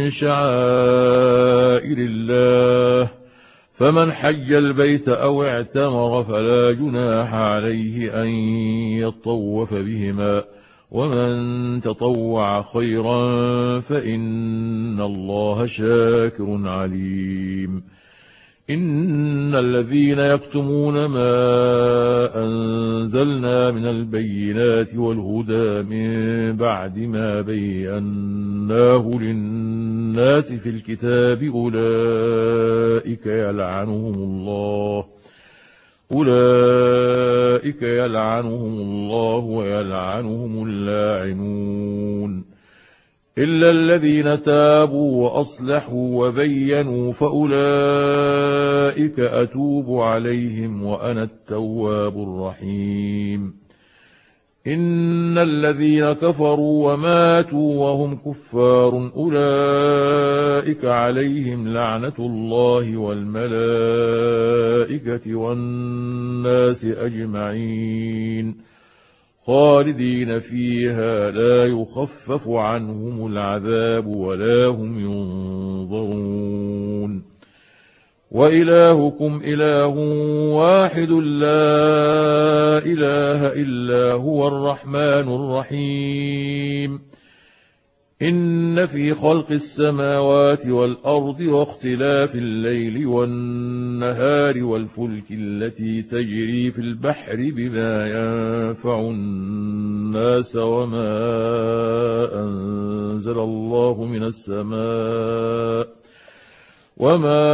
شعائر الله، فمن حج البيت أو اعتمر فلا جناح عليه أن يطوف بهما، ومن تطوع خيرا فإن الله شاكر عليم. إن الذين يكتمون ما أنزلنا من البينات والهدى من بعد ما بيناه للناس في الكتاب أولئك يلعنهم الله أولئك يلعنهم الله ويلعنهم اللاعنون، إلا الذين تابوا وأصلحوا وبينوا فأولئك أتوب عليهم وأنا التواب الرحيم. إن الذين كفروا وماتوا وهم كفار أولئك عليهم لعنة الله والملائكة والناس أجمعين خالدين فيها لا يخفف عنهم العذاب ولا هم ينظرون. وإلهكم إله واحد لا إله إلا هو الرحمن الرحيم. إن في خلق السماوات والأرض واختلاف الليل والنهار والفلك التي تجري في البحر بما ينفع الناس وما أنزل الله من السماء وما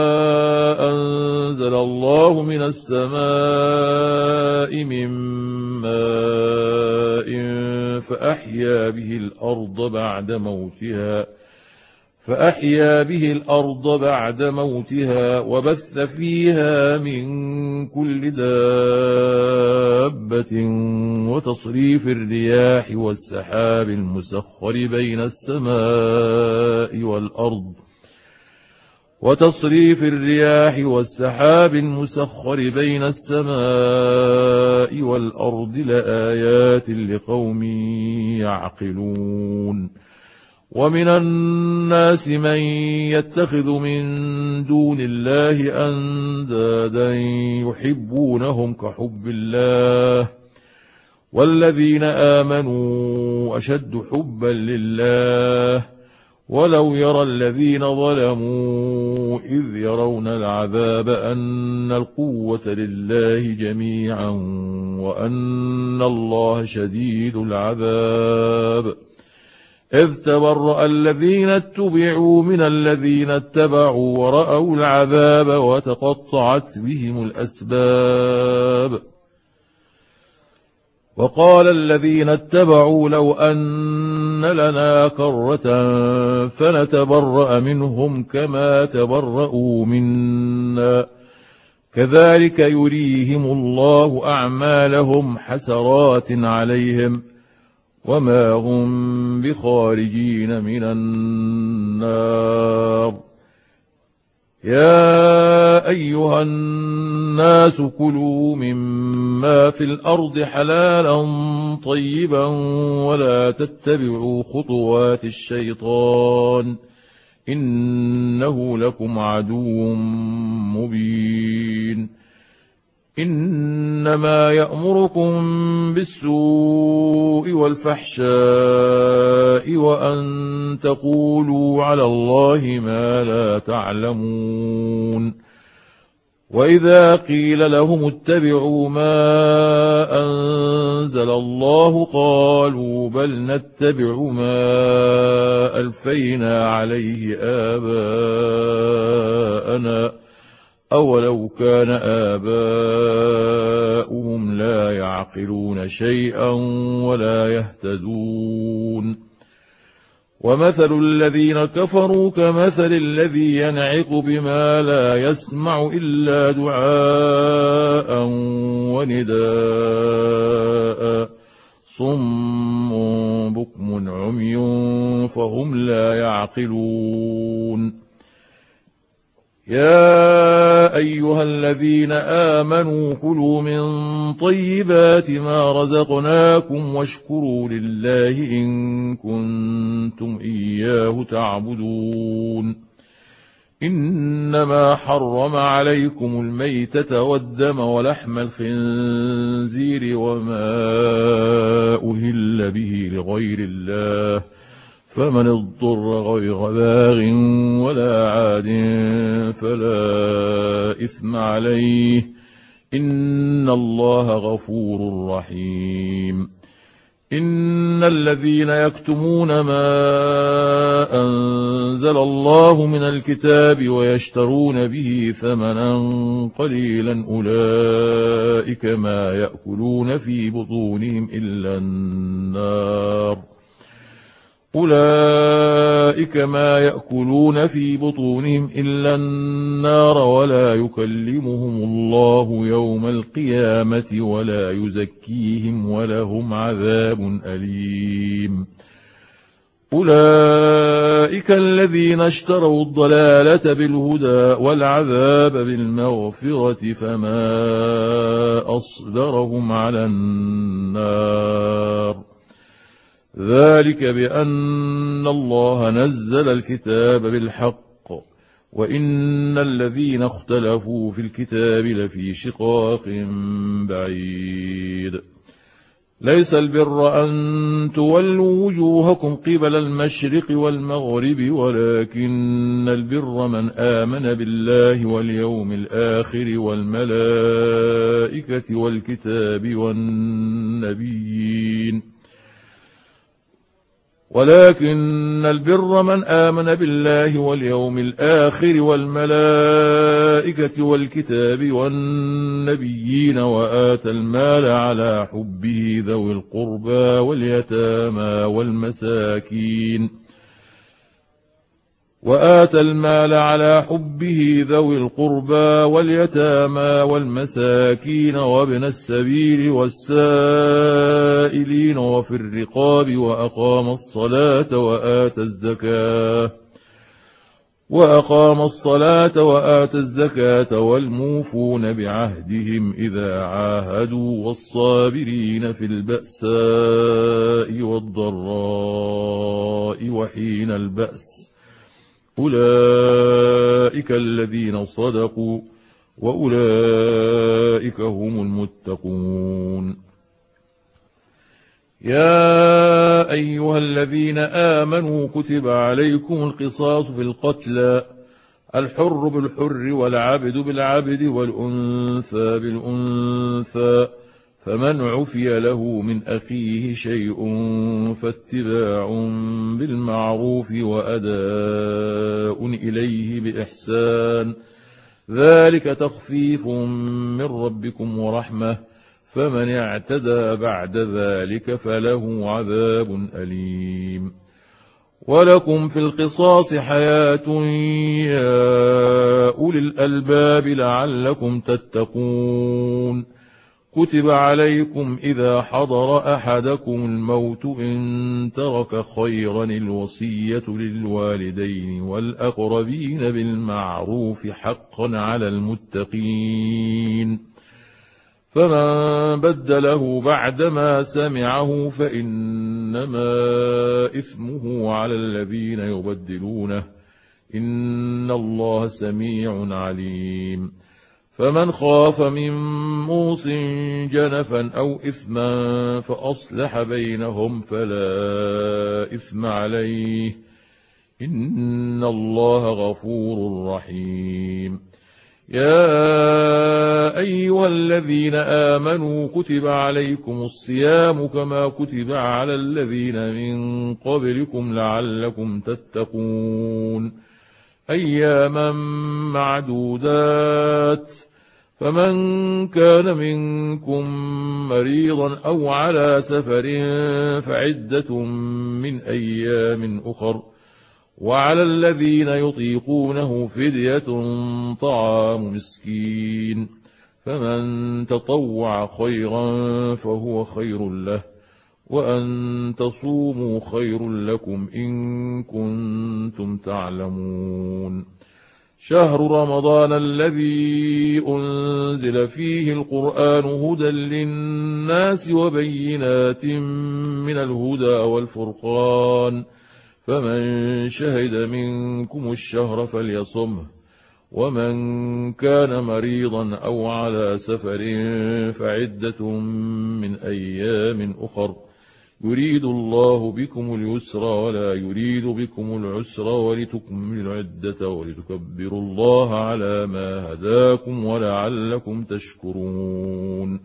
أنزل الله من السماء من ماء فأحيا به الأرض بعد موتها فأحيا به الأرض بعد موتها وبث فيها من كل دابة وتصريف الرياح والسحاب المسخر بين السماء والأرض وتصريف الرياح والسحاب المسخر بين السماء والأرض لآيات لقوم يعقلون. ومن الناس من يتخذ من دون الله أندادا يحبونهم كحب الله والذين آمنوا أشد حبا لله ولو يرى الذين ظلموا إذ يرون العذاب أن القوة لله جميعا وأن الله شديد العذاب. إذ تبرأ الذين اتبعوا من الذين اتبعوا ورأوا العذاب وتقطعت بهم الأسباب. وقال الذين اتبعوا لو أن لنا كرة فنتبرأ منهم كما تبرأوا منا كذلك يريهم الله أعمالهم حسرات عليهم وما هم بخارجين من النار. يا أيها الناس كلوا مما في الأرض حلالا طيبا ولا تتبعوا خطوات الشيطان إنه لكم عدو مبين. إنما يأمركم بالسوء والفحشاء وأن تقولوا على الله ما لا تعلمون. وإذا قيل لهم اتبعوا ما أنزل الله قالوا بل نتبع ما ألفينا عليه آباءنا أولو كان آباؤهم لا يعقلون شيئا ولا يهتدون. ومثل الذين كفروا كمثل الذي ينعق بما لا يسمع إلا دعاء ونداء صم بكم عمي فهم لا يعقلون. يا أيها الذين آمنوا كلوا من طيبات ما رزقناكم واشكروا لله إن كنتم إياه تعبدون. إنما حرم عليكم الميتة والدم ولحم الخنزير وما أهل به لغير الله، فمن اضطر غير باغ ولا عاد فلا إثم عليه، إن الله غفور رحيم. إن الذين يكتمون ما أنزل الله من الكتاب ويشترون به ثمنا قليلا أولئك ما يأكلون في بطونهم إلا النار أولئك ما يأكلون في بطونهم إلا النار ولا يكلمهم الله يوم القيامة ولا يزكيهم ولهم عذاب أليم. أولئك الذين اشتروا الضلالة بالهدى والعذاب بالمغفرة فما أصبرهم على النار، ذلك بأن الله نزل الكتاب بالحق وإن الذين اختلفوا في الكتاب لفي شقاق بعيد. ليس البر أن تولوا وجوهكم قبل المشرق والمغرب ولكن البر من آمن بالله واليوم الآخر والملائكة والكتاب والنبيين ولكن البر من آمن بالله واليوم الآخر والملائكة والكتاب والنبيين وآتى المال على حبه ذوي القربى واليتامى والمساكين وآتى المال على حبه ذوي القربى واليتامى والمساكين وابن السبيل والسائلين وفي الرقاب وأقام الصلاة وآتى الزكاة وأقام الصلاة وآتى الزكاة والموفون بعهدهم إذا عاهدوا والصابرين في البأساء والضراء وحين البأس، أولئك الذين صدقوا وأولئك هم المتقون. يا أيها الذين آمنوا كتب عليكم القصاص في القتلى، الحر بالحر والعبد بالعبد والأنثى بالأنثى، فمن عفي له من أخيه شيء فاتباع بالمعروف وأداء إليه بإحسان، ذلك تخفيف من ربكم ورحمة، فمن اعتدى بعد ذلك فله عذاب أليم. ولكم في القصاص حياة يا أولي الألباب لعلكم تتقون. كتب عليكم إذا حضر أحدكم الموت إن ترك خيرا الوصية للوالدين والأقربين بالمعروف حقا على المتقين، فمن بدله بعدما سمعه فإنما إثمه على الذين يبدلونه، إن الله سميع عليم. فمن خاف من موص جنفا أو إثما فأصلح بينهم فلا إثم عليه، إن الله غفور رحيم. يا أيها الذين آمنوا كتب عليكم الصيام كما كتب على الذين من قبلكم لعلكم تتقون، أياما معدودات، فمن كان منكم مريضا أو على سفر فعدة من أيام أخر، وعلى الذين يطيقونه فدية طعام مسكين، فمن تطوع خيرا فهو خير له، وأن تصوموا خير لكم إن كنتم تعلمون. شهر رمضان الذي أنزل فيه القرآن هدى للناس وبينات من الهدى والفرقان، فمن شهد منكم الشهر فليصمه، ومن كان مريضا أو على سفر فعدة من أيام أخر، يريد الله بكم اليسر ولا يريد بكم العسر ولتكملوا العدة ولتكبروا الله على ما هداكم ولعلكم تشكرون.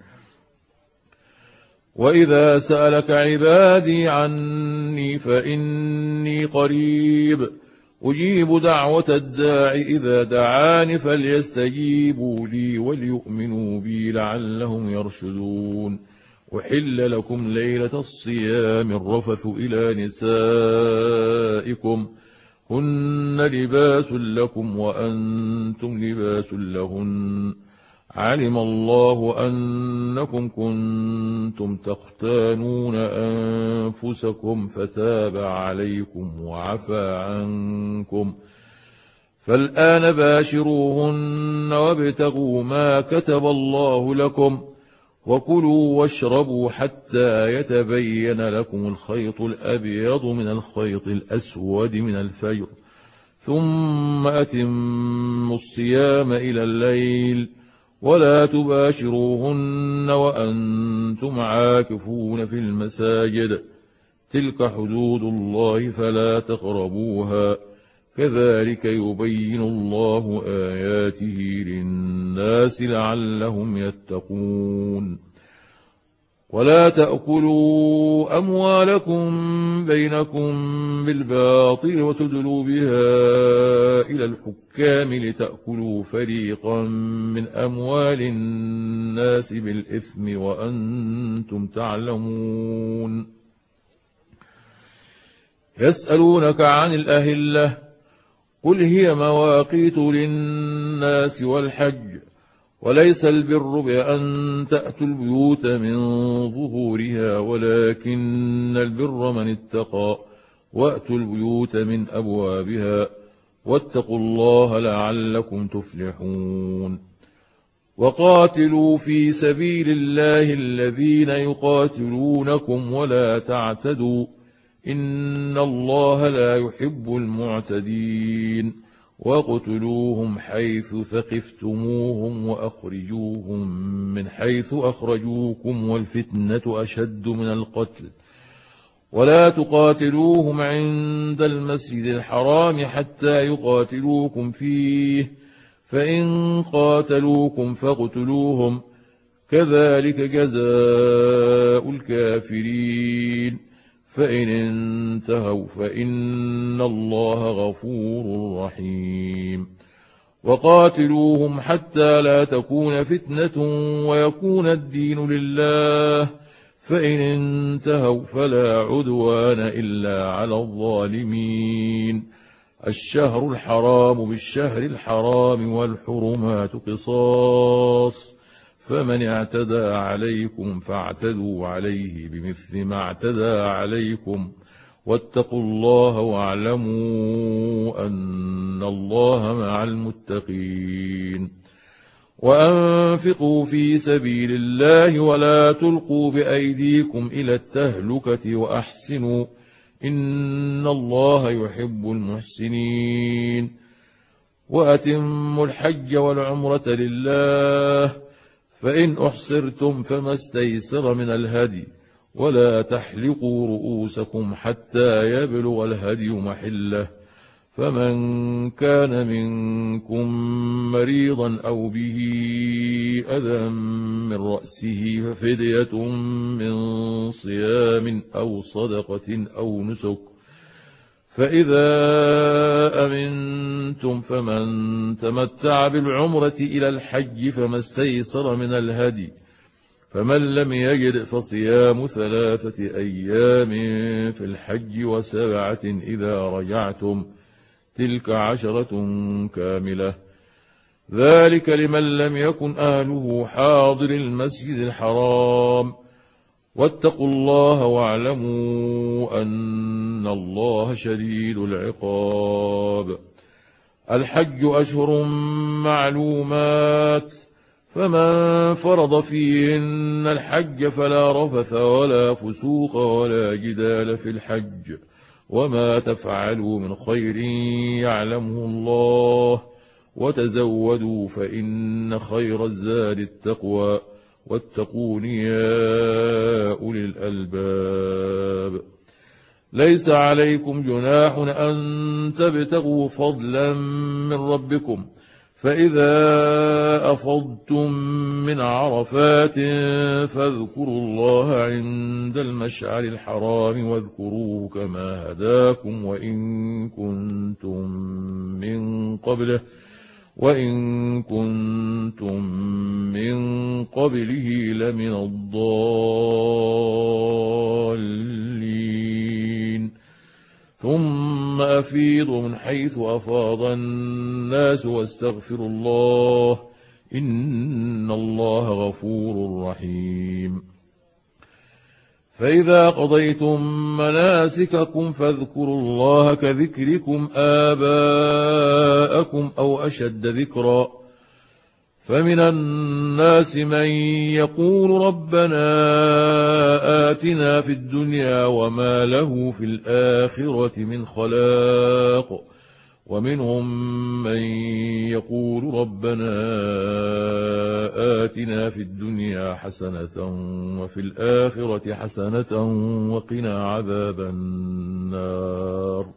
وإذا سألك عبادي عني فإني قريب أجيب دعوة الداع إذا دعاني فليستجيبوا لي وليؤمنوا بي لعلهم يرشدون. أحل لكم ليلة الصيام الرفث إلى نسائكم هن لباس لكم وأنتم لباس لهن، علم الله أنكم كنتم تختانون أنفسكم فتاب عليكم وعفى عنكم، فالآن باشروهن وابتغوا ما كتب الله لكم، وكلوا واشربوا حتى يتبين لكم الخيط الأبيض من الخيط الأسود من الفجر، ثم أتموا الصيام إلى الليل، ولا تباشروهن وأنتم عاكفون في المساجد، تلك حدود الله فلا تقربوها، كذلك يبين الله آياته للناس لعلهم يتقون. ولا تأكلوا أموالكم بينكم بالباطل وتدلوا بها إلى الحكام لتأكلوا فريقا من أموال الناس بالإثم وأنتم تعلمون. يسألونك عن الأهلة قل هي مواقيت للناس والحج، وليس البر بأن تأتوا البيوت من ظهورها ولكن البر من اتقى، وأتوا البيوت من أبوابها، واتقوا الله لعلكم تفلحون. وقاتلوا في سبيل الله الذين يقاتلونكم ولا تعتدوا إن الله لا يحب المعتدين، واقتلوهم حيث ثقفتموهم وأخرجوهم من حيث أخرجوكم والفتنة أشد من القتل، ولا تقاتلوهم عند المسجد الحرام حتى يقاتلوكم فيه، فإن قاتلوكم فاقتلوهم، كذلك جزاء الكافرين، فإن انتهوا فإن الله غفور رحيم. وقاتلوهم حتى لا تكون فتنة ويكون الدين لله، فإن انتهوا فلا عدوان إلا على الظالمين. الشهر الحرام بالشهر الحرام والحرمات قصاص، فمن اعتدى عليكم فاعتدوا عليه بمثل ما اعتدى عليكم، واتقوا الله واعلموا أن الله مع المتقين. وأنفقوا في سبيل الله ولا تلقوا بأيديكم إلى التهلكة وأحسنوا إن الله يحب المحسنين. وأتموا الحج والعمرة لله، فإن أحصرتم فما استيسر من الهدي، ولا تحلقوا رؤوسكم حتى يبلغ الهدي محله، فمن كان منكم مريضا أو به أذى من رأسه ففدية من صيام أو صدقة أو نسك، فإذا أمنتم فمن تمتع بالعمرة إلى الحج فما استيسر من الهدي، فمن لم يجد فصيام ثلاثة أيام في الحج وسبعة إذا رجعتم، تلك عشرة كاملة، ذلك لمن لم يكن أهله حاضر المسجد الحرام. واتقوا الله واعلموا أن الله شديد العقاب. الحج أشهر معلومات، فمن فرض فيهن الحج فلا رفث ولا فسوق ولا جدال في الحج، وما تفعلوا من خير يعلمه الله، وتزودوا فإن خير الزاد التقوى، واتقون يا أولي الألباب. ليس عليكم جناح أن تبتغوا فضلا من ربكم، فإذا أفضتم من عرفات فاذكروا الله عند المشعر الحرام واذكروه كما هداكم وإن كنتم من قبله وإن كنتم من قبله لمن الضالين. ثم أفيضوا من حيث أفاض الناس واستغفروا الله، إن الله غفور رحيم. فإذا قضيتم مناسككم فاذكروا الله كذكركم آباءكم أو أشد ذكرا، فمن الناس من يقول ربنا آتنا في الدنيا وما له في الآخرة من خلاق، ومنهم من يقول ربنا آتنا في الدنيا حسنة وفي الآخرة حسنة وقنا عذاب النار.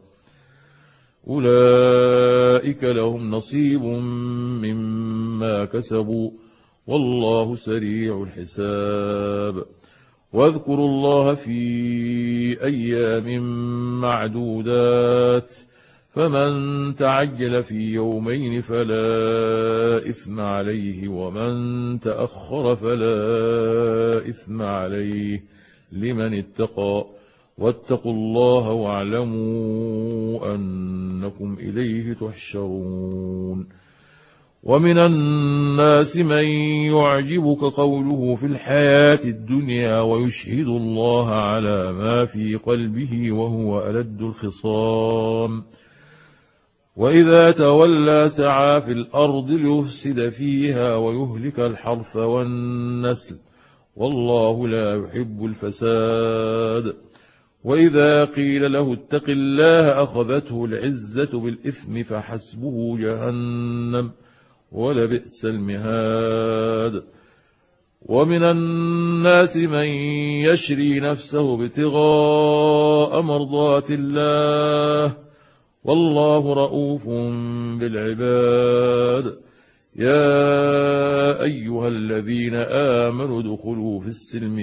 أولئك لهم نصيب مما كسبوا والله سريع الحساب. واذكروا الله في أيام معدودات، فمن تعجل في يومين فلا إثم عليه ومن تأخر فلا إثم عليه لمن اتقى، واتقوا الله واعلموا أنكم إليه تحشرون. ومن الناس من يعجبك قوله في الحياة الدنيا ويشهد الله على ما في قلبه وهو ألد الخصام، وإذا تولى سعى في الأرض ليفسد فيها ويهلك الحرث والنسل، والله لا يحب الفساد. وإذا قيل له اتق الله أخذته العزة بالإثم فحسبه جهنم ولبئس المهاد. ومن الناس من يشري نفسه ابتغاء مرضات الله، والله رؤوف بالعباد. يا أيها الذين آمنوا ادخلوا في السلم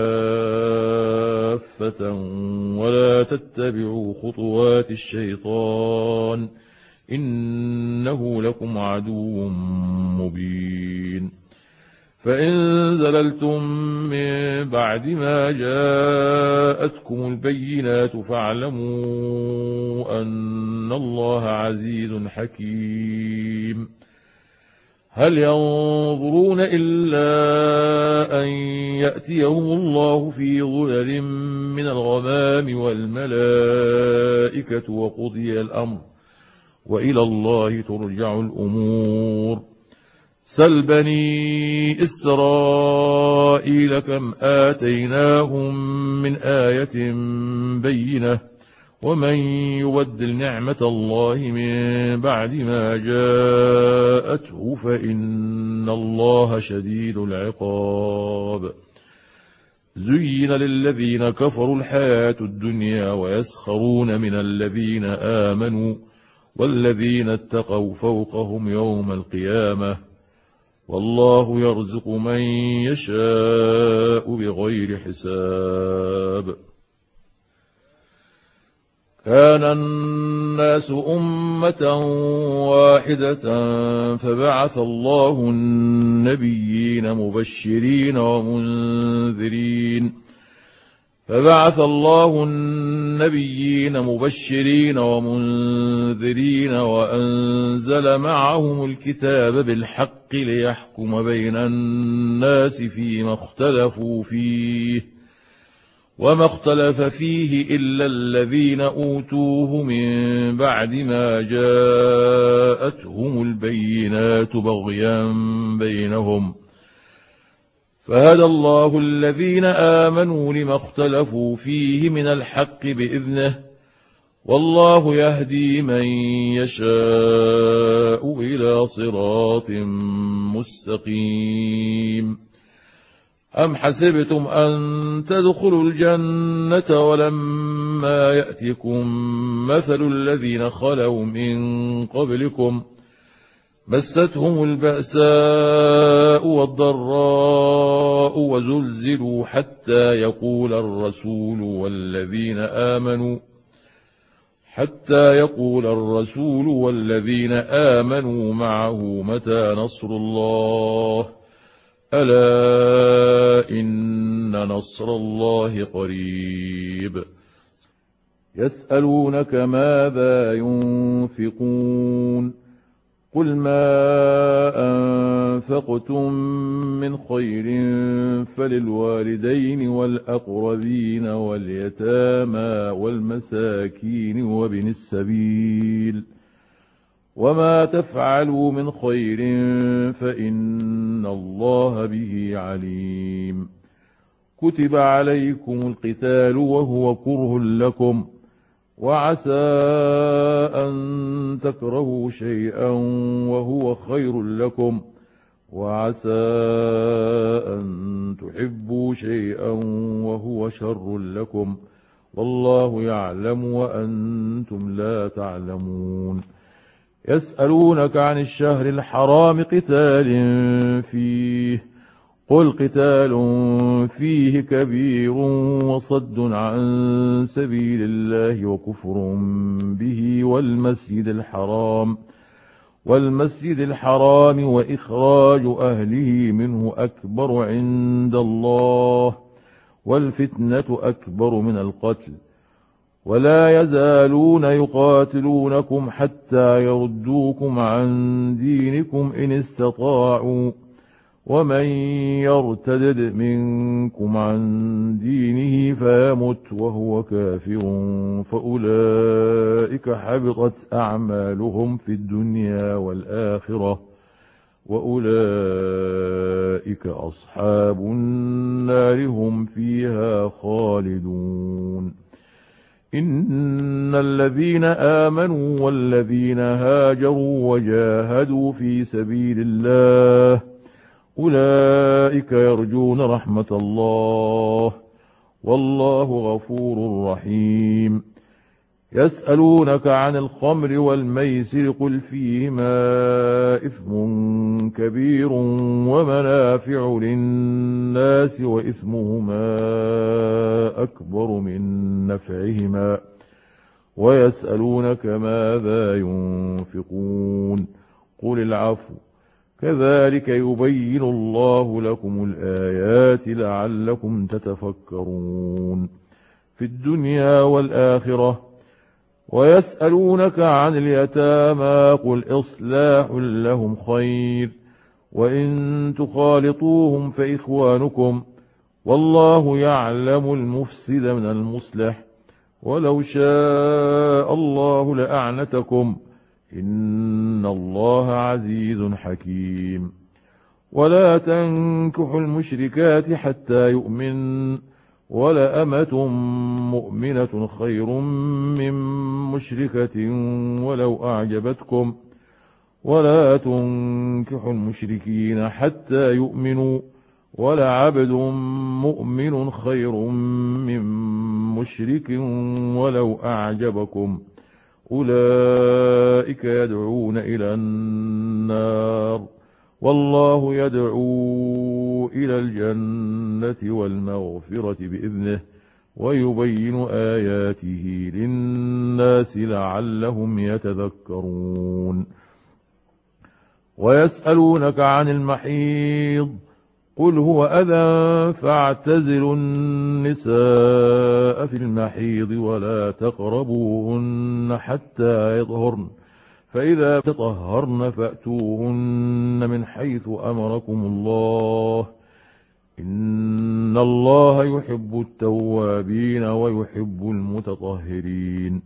كافة ولا تتبعوا خطوات الشيطان إنه لكم عدو مبين. فإن زللتم من بعد ما جاءتكم البينات فاعلموا أن الله عزيز حكيم. هل ينظرون إلا أن يأتيهم الله في ظلل من الغمام والملائكة وقضي الأمر وإلى الله ترجع الأمور. سل بني إسرائيل كم آتيناهم من آية بينة ومن يبدل نعمة الله من بعد ما جاءته فإن الله شديد العقاب. زين للذين كفروا الحياة الدنيا ويسخرون من الذين آمنوا والذين اتقوا فوقهم يوم القيامة، والله يرزق من يشاء بغير حساب. كان الناس أمة واحدة فبعث الله النبيين مبشرين ومنذرين فبعث الله النبيين مبشرين ومنذرين وأنزل معهم الكتاب بالحق ليحكم بين الناس فيما اختلفوا فيه وما اختلف فيه إلا الذين أوتوه من بعد ما جاءتهم البينات بغيا بينهم، فهدى الله الذين آمنوا لما اختلفوا فيه من الحق بإذنه، والله يهدي من يشاء إلى صراط مستقيم. أم حسبتم أن تدخلوا الجنة ولما يأتكم مثل الذين خلوا من قبلكم مستهم البأساء والضراء وزلزلوا حتى يقول الرسول والذين آمنوا حتى يقول الرسول والذين آمنوا معه متى نصر الله، ألا إن نصر الله قريب. يسألونك ماذا ينفقون قل ما أنفقتم من خير فللوالدين والأقربين واليتامى والمساكين وابن السبيل، وما تفعلوا من خير فإن الله به عليم. كتب عليكم القتال وهو كره لكم، وعسى أن تكرهوا شيئا وهو خير لكم، وعسى أن تحبوا شيئا وهو شر لكم، والله يعلم وأنتم لا تعلمون. يسألونك عن الشهر الحرام قتال فيه قل قتال فيه كبير وصد عن سبيل الله وكفر به والمسجد الحرام والمسجد الحرام وإخراج أهله منه أكبر عند الله، والفتنة أكبر من القتل، ولا يزالون يقاتلونكم حتى يردوكم عن دينكم إن استطاعوا، ومن يرتدد منكم عن دينه فيمت وهو كافر فأولئك حبطت أعمالهم في الدنيا والآخرة، وأولئك أصحاب النار هم فيها خالدون. إن الذين آمنوا والذين هاجروا وجاهدوا في سبيل الله أولئك يرجون رحمة الله، والله غفور رحيم. يسألونك عن الخمر والميسر قل فيهما إثم كبير ومنافع للناس وإثمهما أكبر من نفعهما، ويسألونك ماذا ينفقون قل العفو، كذلك يبين الله لكم الآيات لعلكم تتفكرون في الدنيا والآخرة. ويسألونك عن اليتامى قل إصلاح لهم خير، وإن تخالطوهم فإخوانكم، والله يعلم المفسد من المصلح، ولو شاء الله لأعنتكم، إن الله عزيز حكيم. ولا تنكحوا المشركات حتى يؤمن، ولأمة مؤمنة خير من مشركة ولو أعجبتكم، ولا تنكحوا المشركين حتى يؤمنوا، ولعبد مؤمن خير من مشرك ولو أعجبكم، أولئك يدعون إلى النار، والله يدعو إلى الجنة والمغفرة بإذنه، ويبين آياته للناس لعلهم يتذكرون. ويسألونك عن المحيض قل هو أذى فاعتزلوا النساء في المحيض ولا تقربوهن حتى يطهرن، فإذا تطهرن فأتوهن من حيث أمركم الله، إن الله يحب التوابين ويحب المتطهرين.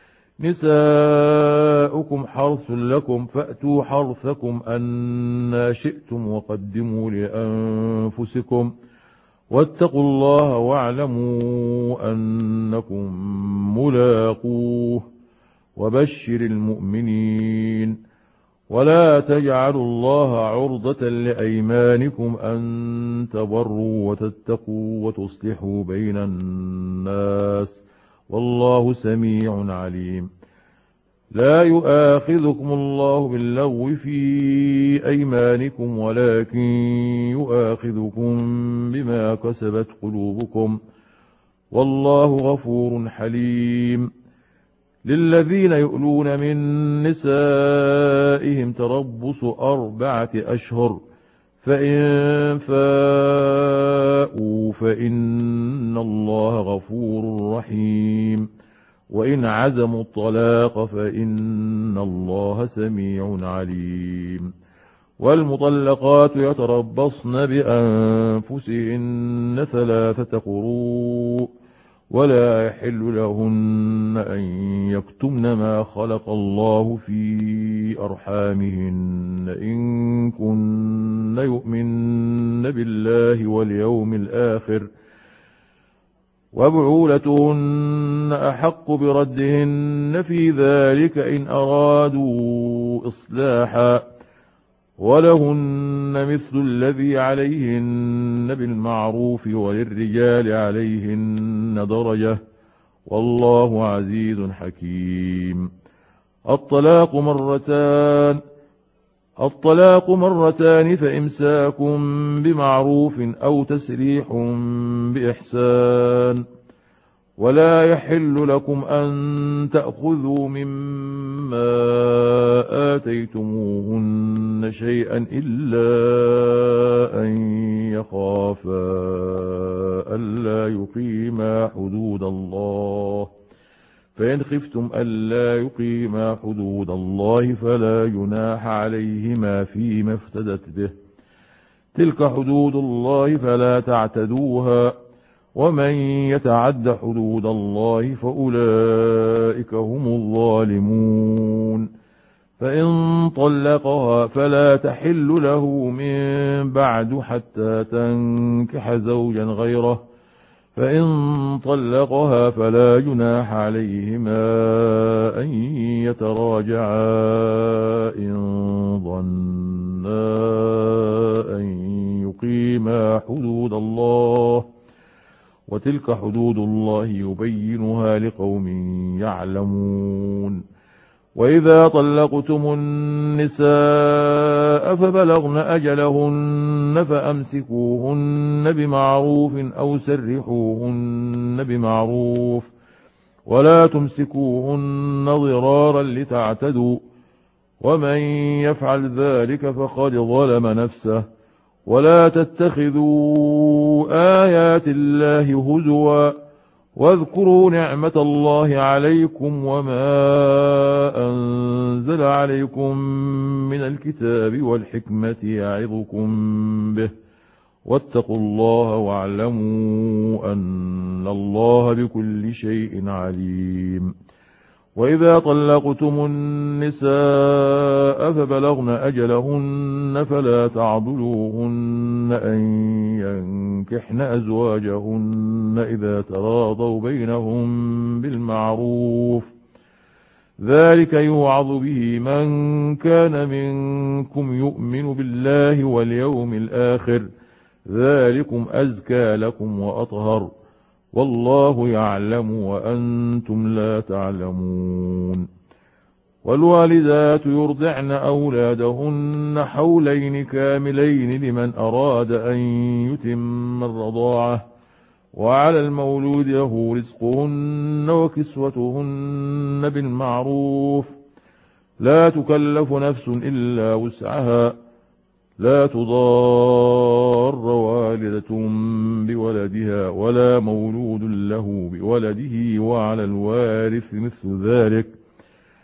نساؤكم حرث لكم فأتوا حرثكم أنى شئتم وقدموا لأنفسكم واتقوا الله واعلموا أنكم ملاقوه وبشر المؤمنين. ولا تجعلوا الله عرضة لأيمانكم أن تبروا وتتقوا وتصلحوا بين الناس والله سميع عليم. لا يؤاخذكم الله باللغو في أيمانكم ولكن يؤاخذكم بما كسبت قلوبكم والله غفور حليم. للذين يؤلون من نسائهم تربص أربعة أشهر فإن فاءوا فإن الله غفور رحيم. وإن عزموا الطلاق فإن الله سميع عليم. والمطلقات يتربصن بأنفسهن ثلاثة قروء ولا يحل لهن أن يكتمن ما خلق الله في أرحامهن إن كن يؤمن بالله واليوم الآخر وبعولتهن أحق بردهن في ذلك إن أرادوا إصلاحا ولهن مثل الذي عليهن بالمعروف وللرجال عليهن درجة والله عزيز حكيم. الطلاق مرتان الطلاق مرتان فإمساك بمعروف أو تسريح بإحسان. ولا يحل لكم أن تأخذوا مما آتيتموهن شيئا إلا أن يخافا ألا يقيما حدود الله فإن خفتم ألا يقيما حدود الله فلا جناح عليهما فيما افتدت به. تلك حدود الله فلا تعتدوها ومن يتعد حدود الله فأولئك هم الظالمون. فإن طلقها فلا تحل له من بعد حتى تنكح زوجا غيره فإن طلقها فلا جناح عليهما أن يتراجعا إن ظنا أن يقيما حدود الله وتلك حدود الله يبينها لقوم يعلمون. وإذا طلقتم النساء فبلغن أجلهن فأمسكوهن بمعروف أو سرحوهن بمعروف ولا تمسكوهن ضرارا لتعتدوا ومن يفعل ذلك فقد ظلم نفسه. ولا تتخذوا آيات الله هزوا واذكروا نعمة الله عليكم وما أنزل عليكم من الكتاب والحكمة يعظكم به واتقوا الله واعلموا أن الله بكل شيء عليم. وإذا طلقتم النساء فبلغن أجلهن فلا تعضلوهن أن ينكحن أزواجهن إذا تراضوا بينهم بالمعروف ذلك يوعظ به من كان منكم يؤمن بالله واليوم الآخر ذلكم أزكى لكم وأطهر والله يعلم وأنتم لا تعلمون. والوالدات يرضعن أولادهن حولين كاملين لمن أراد أن يتم الرضاعة وعلى المولود له رزقهن وكسوتهن بالمعروف لا تكلف نفس إلا وسعها لا تضار والدة بولدها ولا مولود له بولده وعلى الوارث مثل ذلك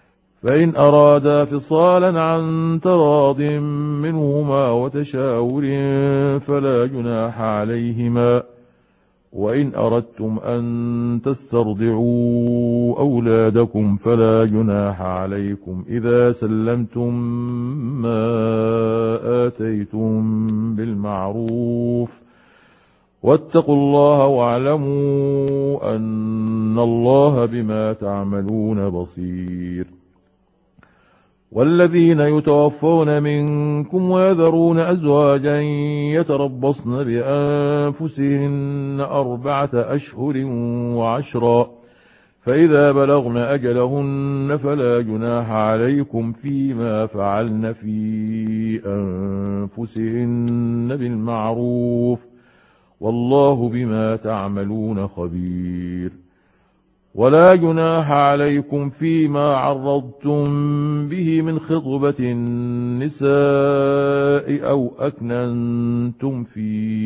فإن أرادا فصالا عن تراض منهما وتشاور فلا جناح عليهما. وإن أردتم أن تسترضعوا أولادكم فلا جناح عليكم إذا سلمتم ما آتيتم بالمعروف. واتقوا الله واعلموا أن الله بما تعملون بصير. والذين يتوفون منكم ويذرون أزواجا يتربصن بأنفسهن أربعة أشهر وعشرا فإذا بلغن أجلهن فلا جناح عليكم فيما فعلن في أنفسهن بالمعروف والله بما تعملون خبير. ولا جناح عليكم فيما عرضتم به من خطبة النساء أو أكننتم في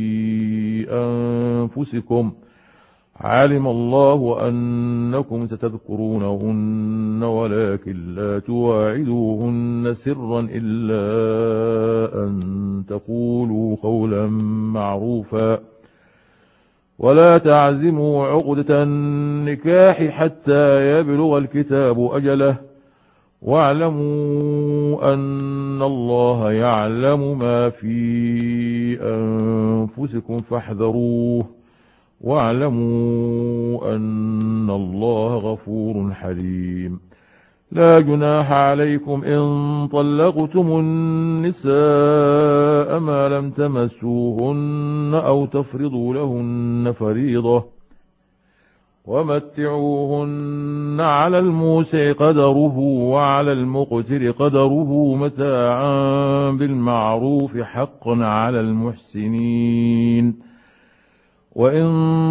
أنفسكم علم الله أنكم ستذكرونهن ولكن لا تواعدوهن سرا إلا أن تقولوا قولا معروفا. ولا تعزموا عقدة النكاح حتى يبلغ الكتاب أجله واعلموا أن الله يعلم ما في أنفسكم فاحذروه واعلموا أن الله غفور حليم. لا جناح عليكم إن طلقتم النساء ما لم تمسوهن أو تفرضوا لهن فريضة ومتعوهن على الموسع قدره وعلى المقتر قدره متاعا بالمعروف حقا على المحسنين. وإن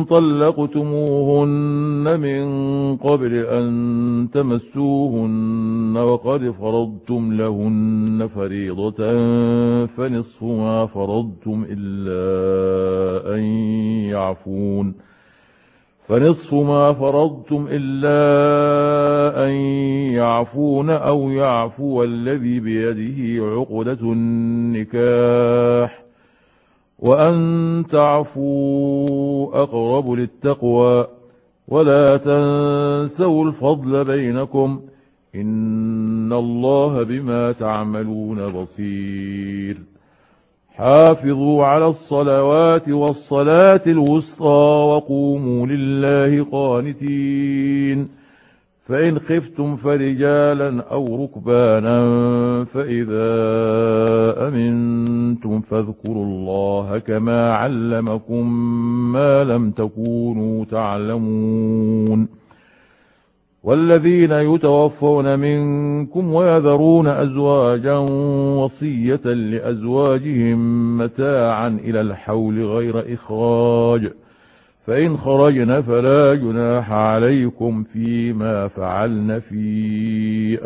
طلقتموهن من قبل أن تمسوهن وقد فرضتم لهن فريضة فنصف ما فرضتم إلا أن يعفون فنصف ما فرضتم إلا أن يعفون أو يعفو الذي بيده عقدة النكاح وأن تعفوا أقرب للتقوى. ولا تنسوا الفضل بينكم إن الله بما تعملون بصير. حافظوا على الصلوات والصلاة الوسطى وقوموا لله قانتين. فإن خفتم فرجالا أو ركبانا فإذا أمنتم فاذكروا الله كما علمكم ما لم تكونوا تعلمون. والذين يتوفون منكم ويذرون أزواجا وصية لأزواجهم متاعا إلى الحول غير إخراج فإن خرجن فلا جناح عليكم فيما فعلن في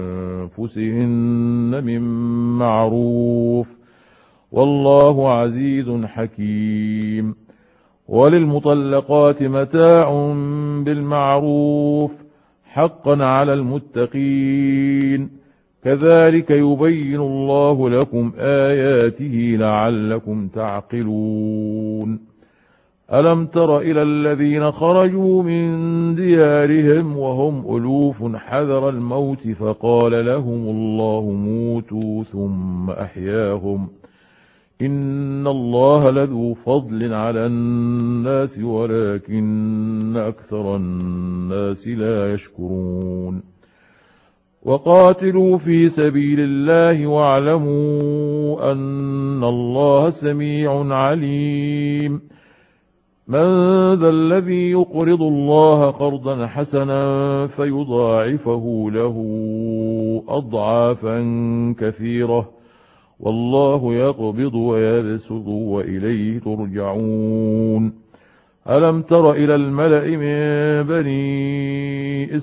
أنفسهن من معروف والله عزيز حكيم. وللمطلقات متاع بالمعروف حقا على المتقين كذلك يبين الله لكم آياته لعلكم تعقلون. ألم تر إلى الذين خرجوا من ديارهم وهم ألوف حذر الموت فقال لهم الله موتوا ثم أحياهم إن الله لذو فضل على الناس ولكن أكثر الناس لا يشكرون. وقاتلوا في سبيل الله واعلموا أن الله سميع عليم. من ذا الذي يقرض الله قرضا حسنا فيضاعفه له أضعافا كثيرة والله يقبض ويبسط وإليه ترجعون. ألم تر إلى الملأ من بني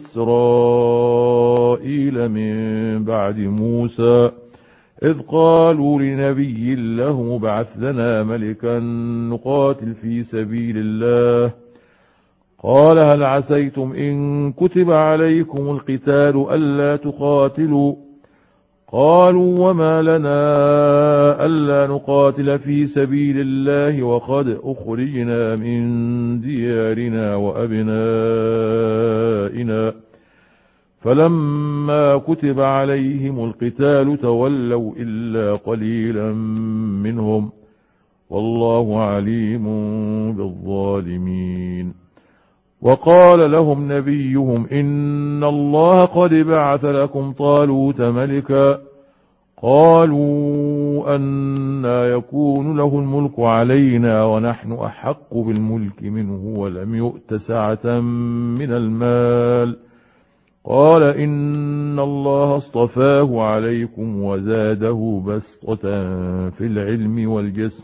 إسرائيل من بعد موسى إذ قالوا لنبي له ابعث لنا ملكا نقاتل في سبيل الله قال هل عسيتم إن كتب عليكم القتال ألا تقاتلوا قالوا وما لنا ألا نقاتل في سبيل الله وقد أخرجنا من ديارنا وأبنائنا فلما كتب عليهم القتال تولوا إلا قليلا منهم والله عليم بالظالمين. وقال لهم نبيهم إن الله قد بعث لكم طالوت ملكا قالوا أنى يكون له الملك علينا ونحن أحق بالملك منه ولم يؤت سعة من المال قال إن الله اصطفاه عليكم وزاده بسطة في العلم والجسم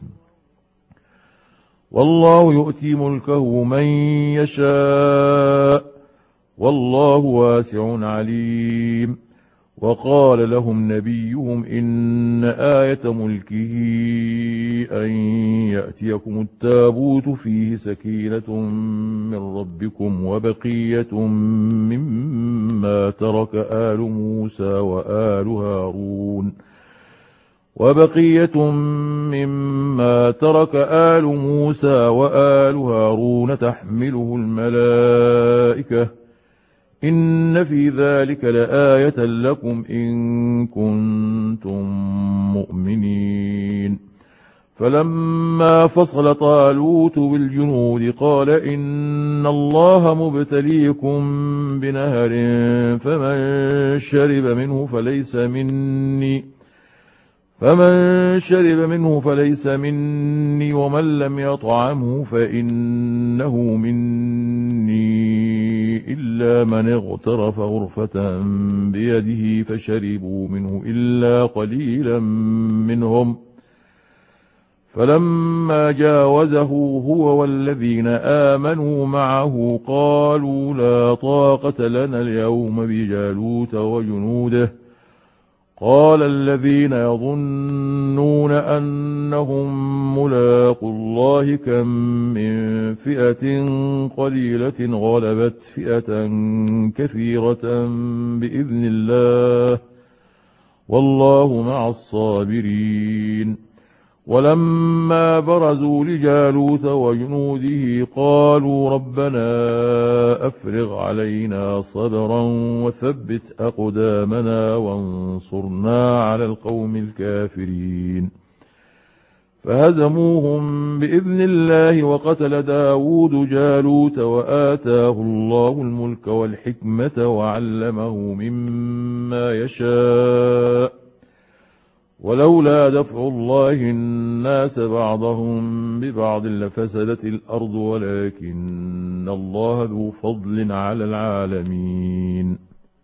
والله يؤتي ملكه من يشاء والله واسع عليم. وقال لهم نبيهم إن آية ملكه أن يأتيكم التابوت فيه سكينة من ربكم وبقية مما ترك آل موسى وآل هارون وبقية مما ترك آل موسى وآل هارون تحمله الملائكة إن في ذلك لآية لكم إن كنتم مؤمنين. فلما فصل طالوت بالجنود قال إن الله مبتليكم بنهر فمن شرب منه فليس مني فمن شرب منه فليس مني ومن لم يطعمه فإنه مني إلا من اغترف غرفة بيده فشربوا منه إلا قليلا منهم فلما جاوزه هو والذين آمنوا معه قالوا لا طاقة لنا اليوم بجالوت وجنوده قال الذين يظنون أنهم ملاقوا الله كم من فئة قليلة غلبت فئة كثيرة بإذن الله والله مع الصابرين. ولما برزوا لجالوت وجنوده قالوا ربنا أفرغ علينا صبرا وثبت أقدامنا وانصرنا على القوم الكافرين. فهزموهم بإذن الله وقتل داود جالوت وآتاه الله الملك والحكمة وعلمه مما يشاء ولولا دفع الله الناس بعضهم ببعض لفسدت الأرض ولكن الله ذو فضل على العالمين.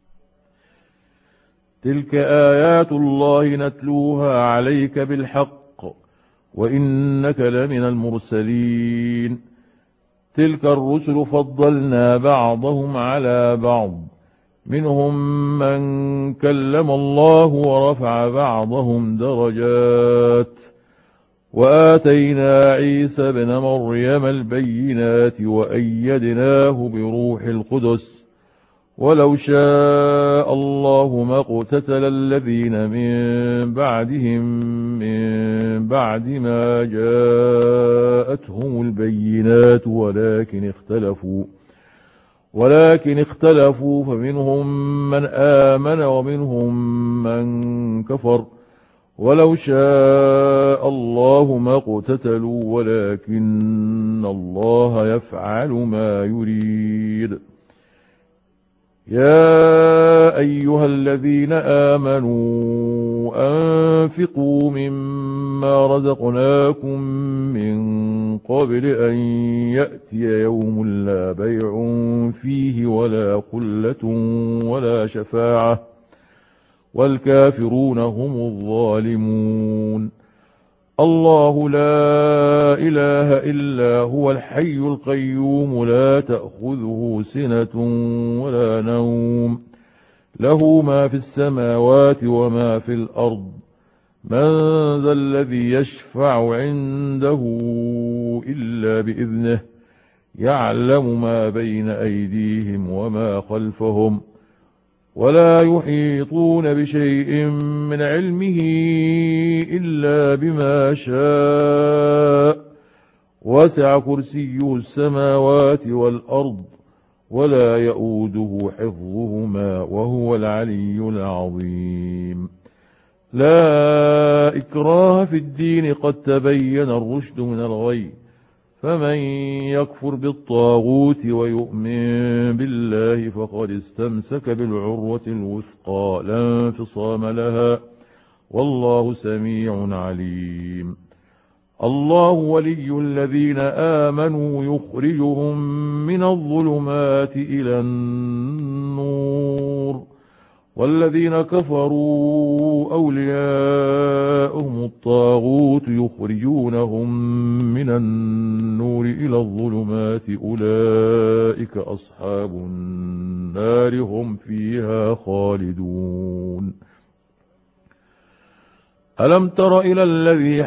تلك آيات الله نتلوها عليك بالحق وإنك لمن المرسلين. تلك الرسل فضلنا بعضهم على بعض منهم من كلم الله ورفع بعضهم درجات وآتينا عيسى ابن مريم البينات وأيدناه بروح القدس ولو شاء الله ما اقتتل الذين من بعدهم من بعد ما جاءتهم البينات ولكن اختلفوا ولكن اختلفوا فمنهم من آمن ومنهم من كفر ولو شاء الله ما اقتتلوا ولكن الله يفعل ما يريد. يا أيها الذين آمنوا أنفقوا مما رزقناكم من قبل أن يأتي يوم لا بيع فيه ولا خلة ولا شفاعة والكافرون هم الظالمون. الله لا إله إلا هو الحي القيوم لا تأخذه سنة ولا نوم له ما في السماوات وما في الأرض من ذا الذي يشفع عنده إلا بإذنه يعلم ما بين أيديهم وما خلفهم ولا يحيطون بشيء من علمه إلا بما شاء وسع كرسيه السماوات والأرض ولا يؤوده حفظهما وهو العلي العظيم. لا إكراه في الدين قد تبين الرشد من الغي فمن يكفر بالطاغوت ويؤمن بالله فقد استمسك بالعروة الوثقى لا انفصام لها والله سميع عليم. الله ولي الذين آمنوا يخرجهم من الظلمات إلى النور والذين كفروا أولياؤهم الطاغوت يخرجونهم من النور إلى الظلمات أولئك أصحاب النار هم فيها خالدون. ألم تر إلى الذي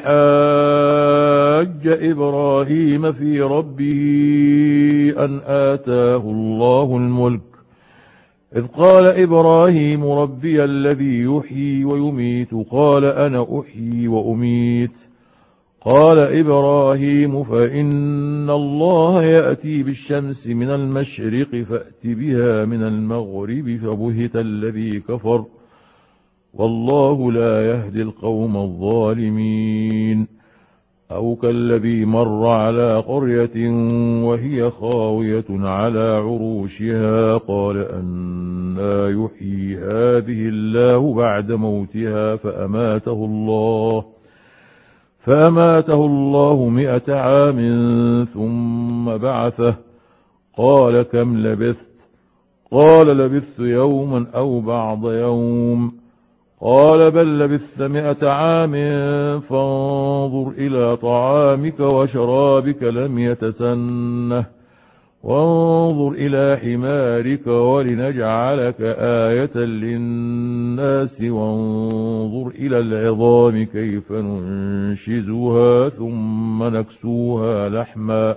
حاج إبراهيم في ربه أن آتاه الله الملك إذ قال إبراهيم ربي الذي يحيي ويميت قال أنا أحيي وأميت قال إبراهيم فإن الله يأتي بالشمس من المشرق فأت بها من المغرب فبهت الذي كفر والله لا يهدي القوم الظالمين. أو كالذي مر على قرية وهي خاوية على عروشها قال أنى يحيي هذه الله بعد موتها فأماته الله فأماته الله مئة عام ثم بعثه قال كم لبثت قال لبثت يوما أو بعض يوم قال بل لبثت مئة عام فانظر إلى طعامك وشرابك لم يتسنه وانظر إلى حمارك ولنجعلك آية للناس وانظر إلى العظام كيف ننشزها ثم نكسوها لحما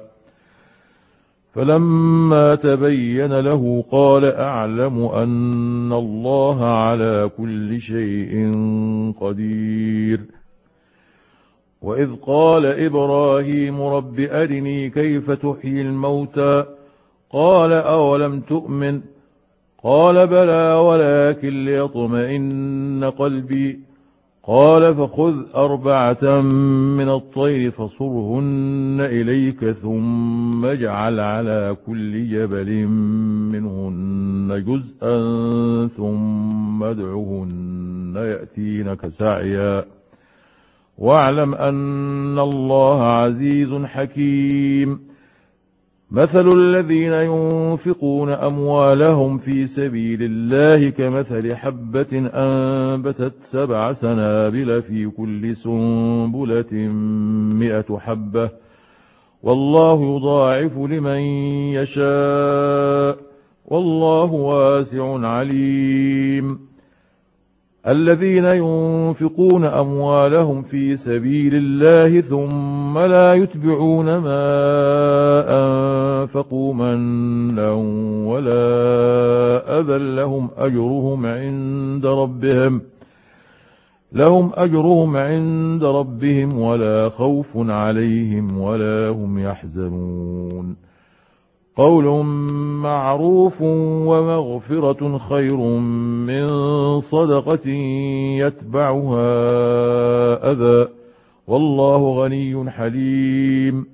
فلما تبين له قال أعلم أن الله على كل شيء قدير. وإذ قال إبراهيم رب أرني كيف تحيي الموتى قال أولم تؤمن قال بلى ولكن ليطمئن قلبي قال فخذ أربعة من الطير فصرهن إليك ثم اجعل على كل جبل منهن جزءا ثم ادعهن يأتينك سعيا واعلم أن الله عزيز حكيم. مثل الذين ينفقون أموالهم في سبيل الله كمثل حبة أنبتت سبع سنابل في كل سنبلة مئة حبة والله يضاعف لمن يشاء والله واسع عليم. الذين ينفقون أموالهم في سبيل الله ثم لا يتبعون ما أنفقوا منا ولا أذى لهم أجرهم عند ربهم لهم أجرهم عند ربهم ولا خوف عليهم ولا هم يحزنون. قول معروف ومغفرة خير من صدقة يتبعها أذى والله غني حليم.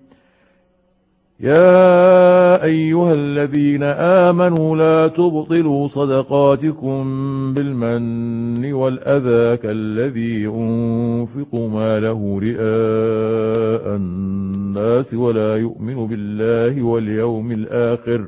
يا أيها الذين آمنوا لا تبطلوا صدقاتكم بالمن والأذى كالذي ينفق ماله رئاء الناس ولا يؤمن بالله واليوم الآخر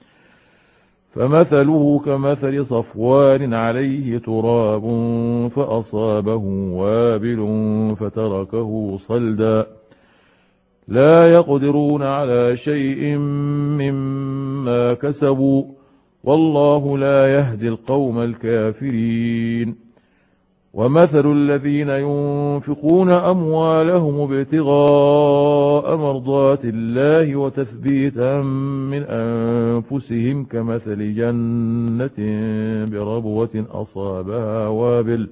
فمثله كمثل صفوان عليه تراب فأصابه وابل فتركه صلدا لا يقدرون على شيء مما كسبوا والله لا يهدي القوم الكافرين. ومثل الذين ينفقون أموالهم ابتغاء مرضات الله وتثبيتا من أنفسهم كمثل جنة بربوة أصابها وابل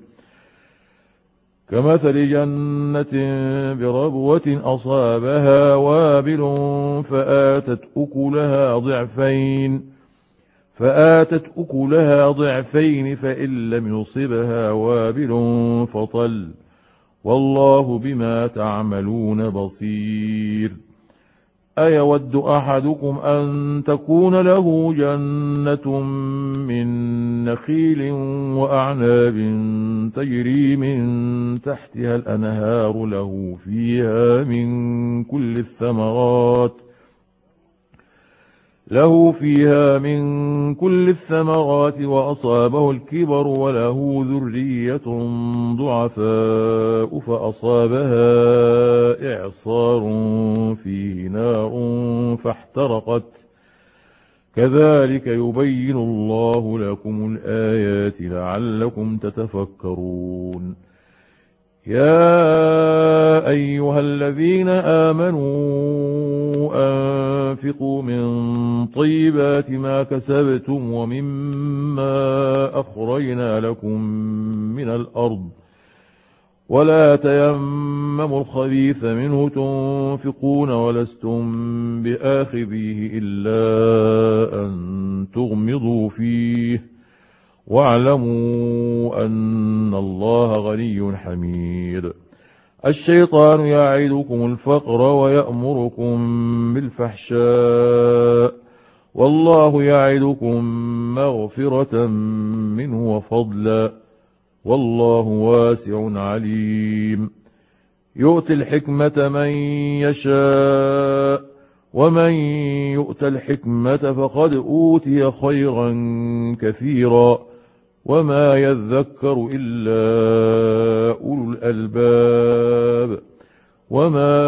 كمثل جنة بربوة أصابها وابل فآتت أكلها ضعفين فآتت أكلها ضعفين فإن لم يصبها وابل فطل والله بما تعملون بصير. أيود أحدكم أن تكون له جنة من نخيل وأعناب تجري من تحتها الأنهار له فيها من كل الثمرات له فيها من كل الثمرات وأصابه الكبر وله ذرية ضعفاء فأصابها إعصار فيه نار فاحترقت كذلك يبين الله لكم الآيات لعلكم تتفكرون. يا أيها الذين آمنوا أنفقوا من طيبات ما كسبتم ومما أخرجنا لكم من الأرض ولا تيمموا الخبيث منه تنفقون ولستم بآخذيه إلا أن تغمضوا فيه واعلموا أن الله غني حميد. الشيطان يعدكم الفقر ويأمركم بالفحشاء والله يعدكم مغفرة منه وفضلا والله واسع عليم. يؤتي الحكمة من يشاء ومن يؤت الحكمة فقد أوتي خيرا كثيرا وما يذكر إلا أولو الألباب. وما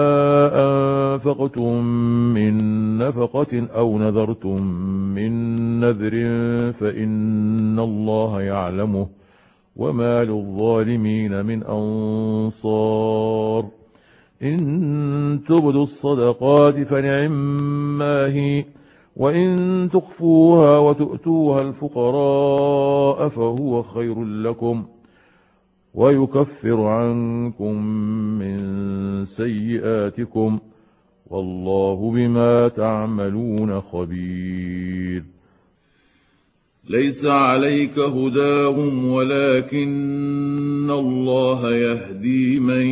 أنفقتم من نفقة أو نذرتم من نذر فإن الله يعلمه وما للظالمين من أنصار. إن تبدوا الصدقات فنعما هي وإن تخفوها وتؤتوها الفقراء فهو خير لكم ويكفر عنكم من سيئاتكم والله بما تعملون خبير. ليس عليك هداهم ولكن الله يهدي من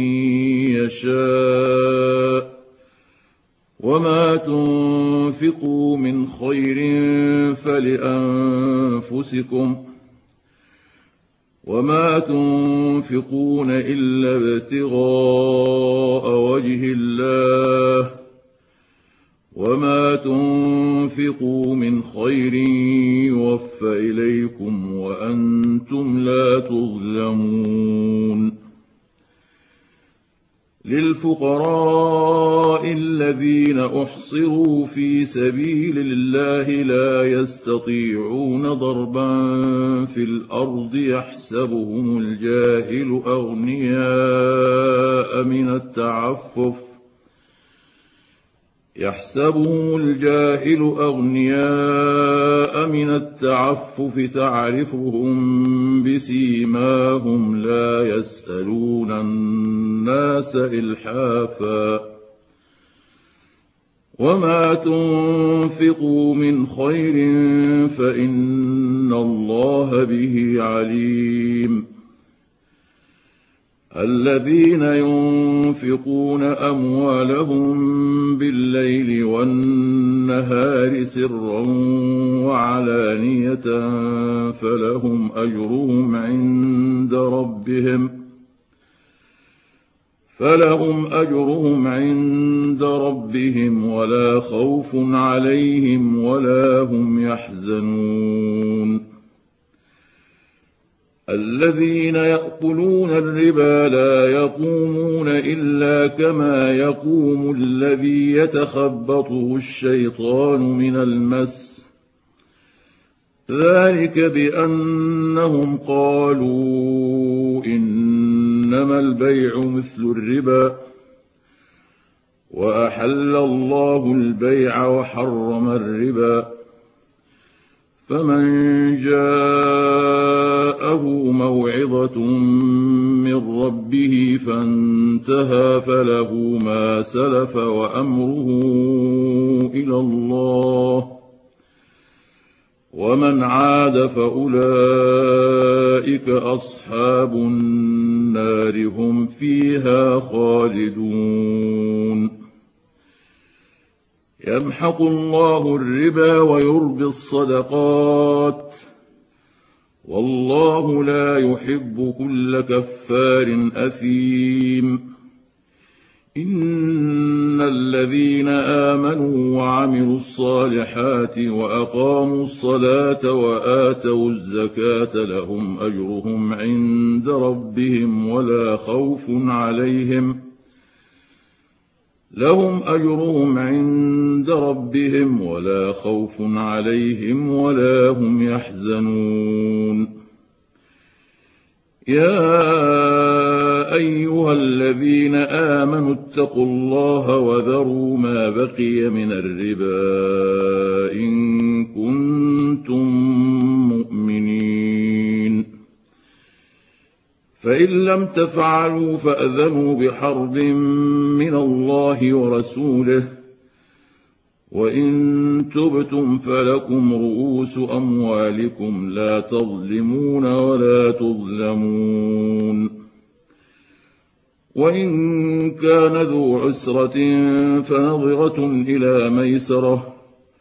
يشاء وما تنفقوا من خير فلأنفسكم وما تنفقون إلا ابتغاء وجه الله وما تنفقوا من خير يوفى إليكم وأنتم لا تظلمون. للفقراء الذين أحصروا في سبيل الله لا يستطيعون ضربا في الأرض يحسبهم الجاهل أغنياء من التعفف يحسبهم الجاهل أغنياء من التعفف تعرفهم بسيماهم لا يسألون الناس إلحافا وما تنفقوا من خير فإن الله به عليم. الذين ينفقون أموالهم بالليل والنهار سرا وعلانية فلهم أجرهم عند ربهم فلهم أجرهم عند ربهم ولا خوف عليهم ولا هم يحزنون. الذين يأكلون الربا لا يقومون إلا كما يقوم الذي يتخبطه الشيطان من المس ذلك بأنهم قالوا إنما البيع مثل الربا وأحل الله البيع وحرم الربا فمن جاءه موعظة من ربه فانتهى فله ما سلف وأمره إلى الله ومن عاد فأولئك أصحاب النار هم فيها خالدون يمحق الله الربا ويربي الصدقات والله لا يحب كل كفار أثيم إن الذين آمنوا وعملوا الصالحات وأقاموا الصلاة وآتوا الزكاة لهم أجرهم عند ربهم ولا خوف عليهم لهم أجرهم عند ربهم ولا خوف عليهم ولا هم يحزنون يا أيها الذين آمنوا اتقوا الله وذروا ما بقي من الربا إن كنتم مؤمنين فإن لم تفعلوا فأذنوا بحرب من الله ورسوله وإن تبتم فلكم رؤوس أموالكم لا تظلمون ولا تظلمون وإن كان ذو عسرة فنظرة إلى ميسرة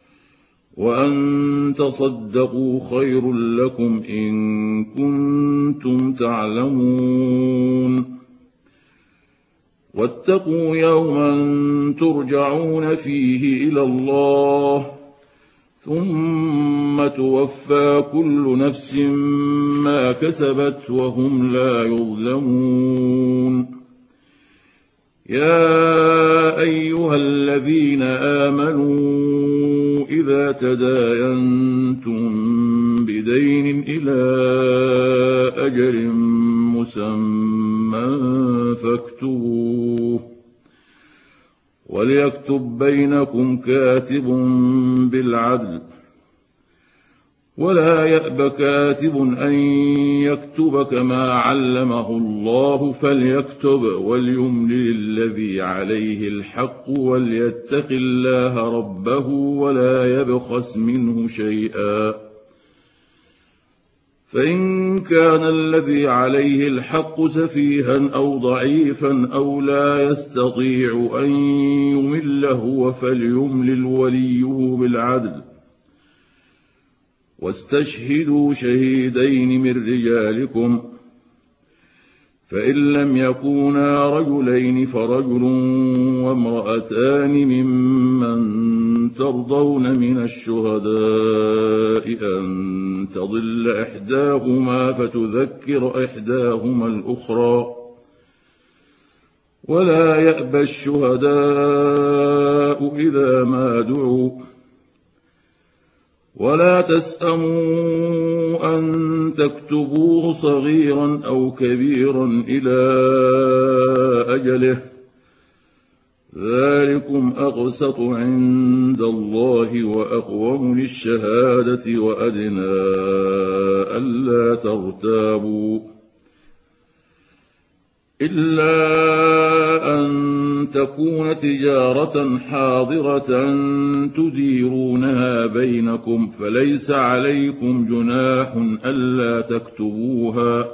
وأن تصدقوا خير لكم إن كنتم تعلمون واتقوا يوما ترجعون فيه إلى الله ثم توفى كل نفس ما كسبت وهم لا يظلمون يا أيها الذين آمنوا إذا تداينتم بدين إلى أجل مسمى فاكتبوه وليكتب بينكم كاتب بالعدل ولا يأب كاتب أن يكتب كما علمه الله فليكتب وليملل الذي عليه الحق وليتق الله ربه ولا يبخس منه شيئا فإن كان الذي عليه الحق سفيها أو ضعيفا أو لا يستطيع أن يمل هو فليملل وليه بالعدل واستشهدوا شهيدين من رجالكم فإن لم يكونا رجلين فرجل وامرأتان ممن ترضون من الشهداء أن تضل إحداهما فتذكر إحداهما الأخرى ولا يأبى الشهداء إذا ما دعوا ولا تسأموا أن تكتبوه صغيرا أو كبيرا إلى أجله ذلكم أقسط عند الله وأقوم للشهادة وأدنى ألا ترتابوا إلا أن تكون تجارة حاضرة تديرونها بينكم فليس عليكم جناح ألا تكتبوها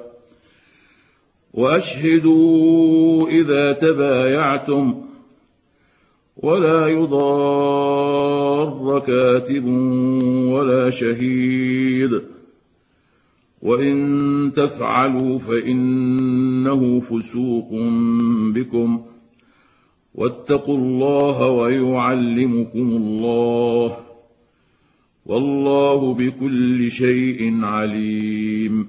وأشهدوا إذا تبايعتم ولا يضار كاتب ولا شهيد وإن تفعلوا فإنه فسوق بكم واتقوا الله ويعلمكم الله والله بكل شيء عليم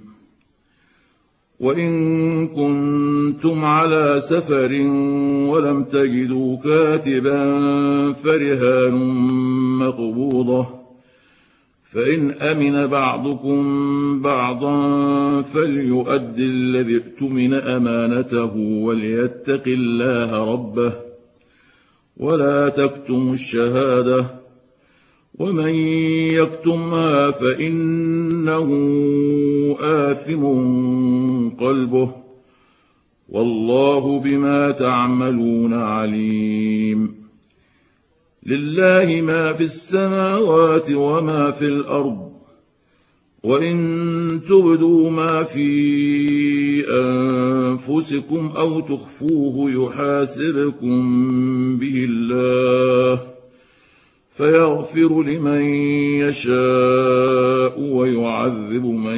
وإن كنتم على سفر ولم تجدوا كاتبا فرهان مقبوضة فإن أمن بعضكم بعضا فليؤد الذي اؤتمن أمانته وليتق الله ربه ولا تكتموا الشهادة ومن يكتمها فإنه آثم قلبه والله بما تعملون عليم. لله ما في السماوات وما في الأرض وإن تبدوا ما في أنفسكم أو تخفوه يحاسبكم به الله فيغفر لمن يشاء ويعذب من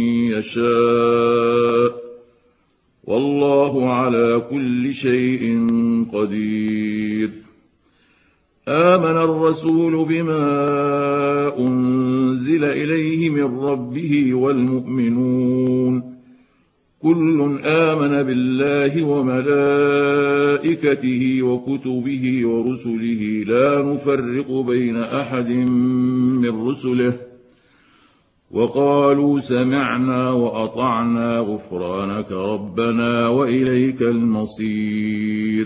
يشاء والله على كل شيء قدير. آمن الرسول بما أنزل إليه من ربه والمؤمنون كل آمن بالله وملائكته وكتبه ورسله لا نفرق بين أحد من رسله وقالوا سمعنا وأطعنا غفرانك ربنا وإليك المصير.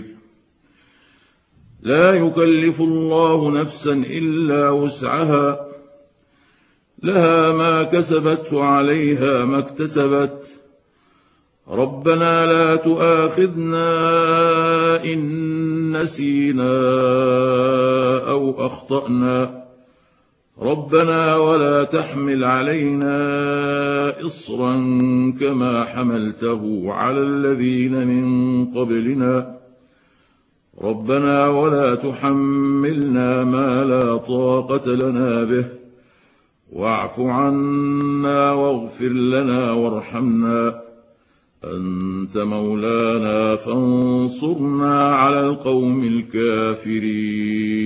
لا يكلف الله نفسا إلا وسعها لها ما كسبت وعليها ما اكتسبت ربنا لا تؤاخذنا إن نسينا أو أخطأنا ربنا ولا تحمل علينا إصرا كما حملته على الذين من قبلنا ربنا ولا تحملنا ما لا طاقة لنا به واعف عنا واغفر لنا وارحمنا أنت مولانا فانصرنا على القوم الكافرين.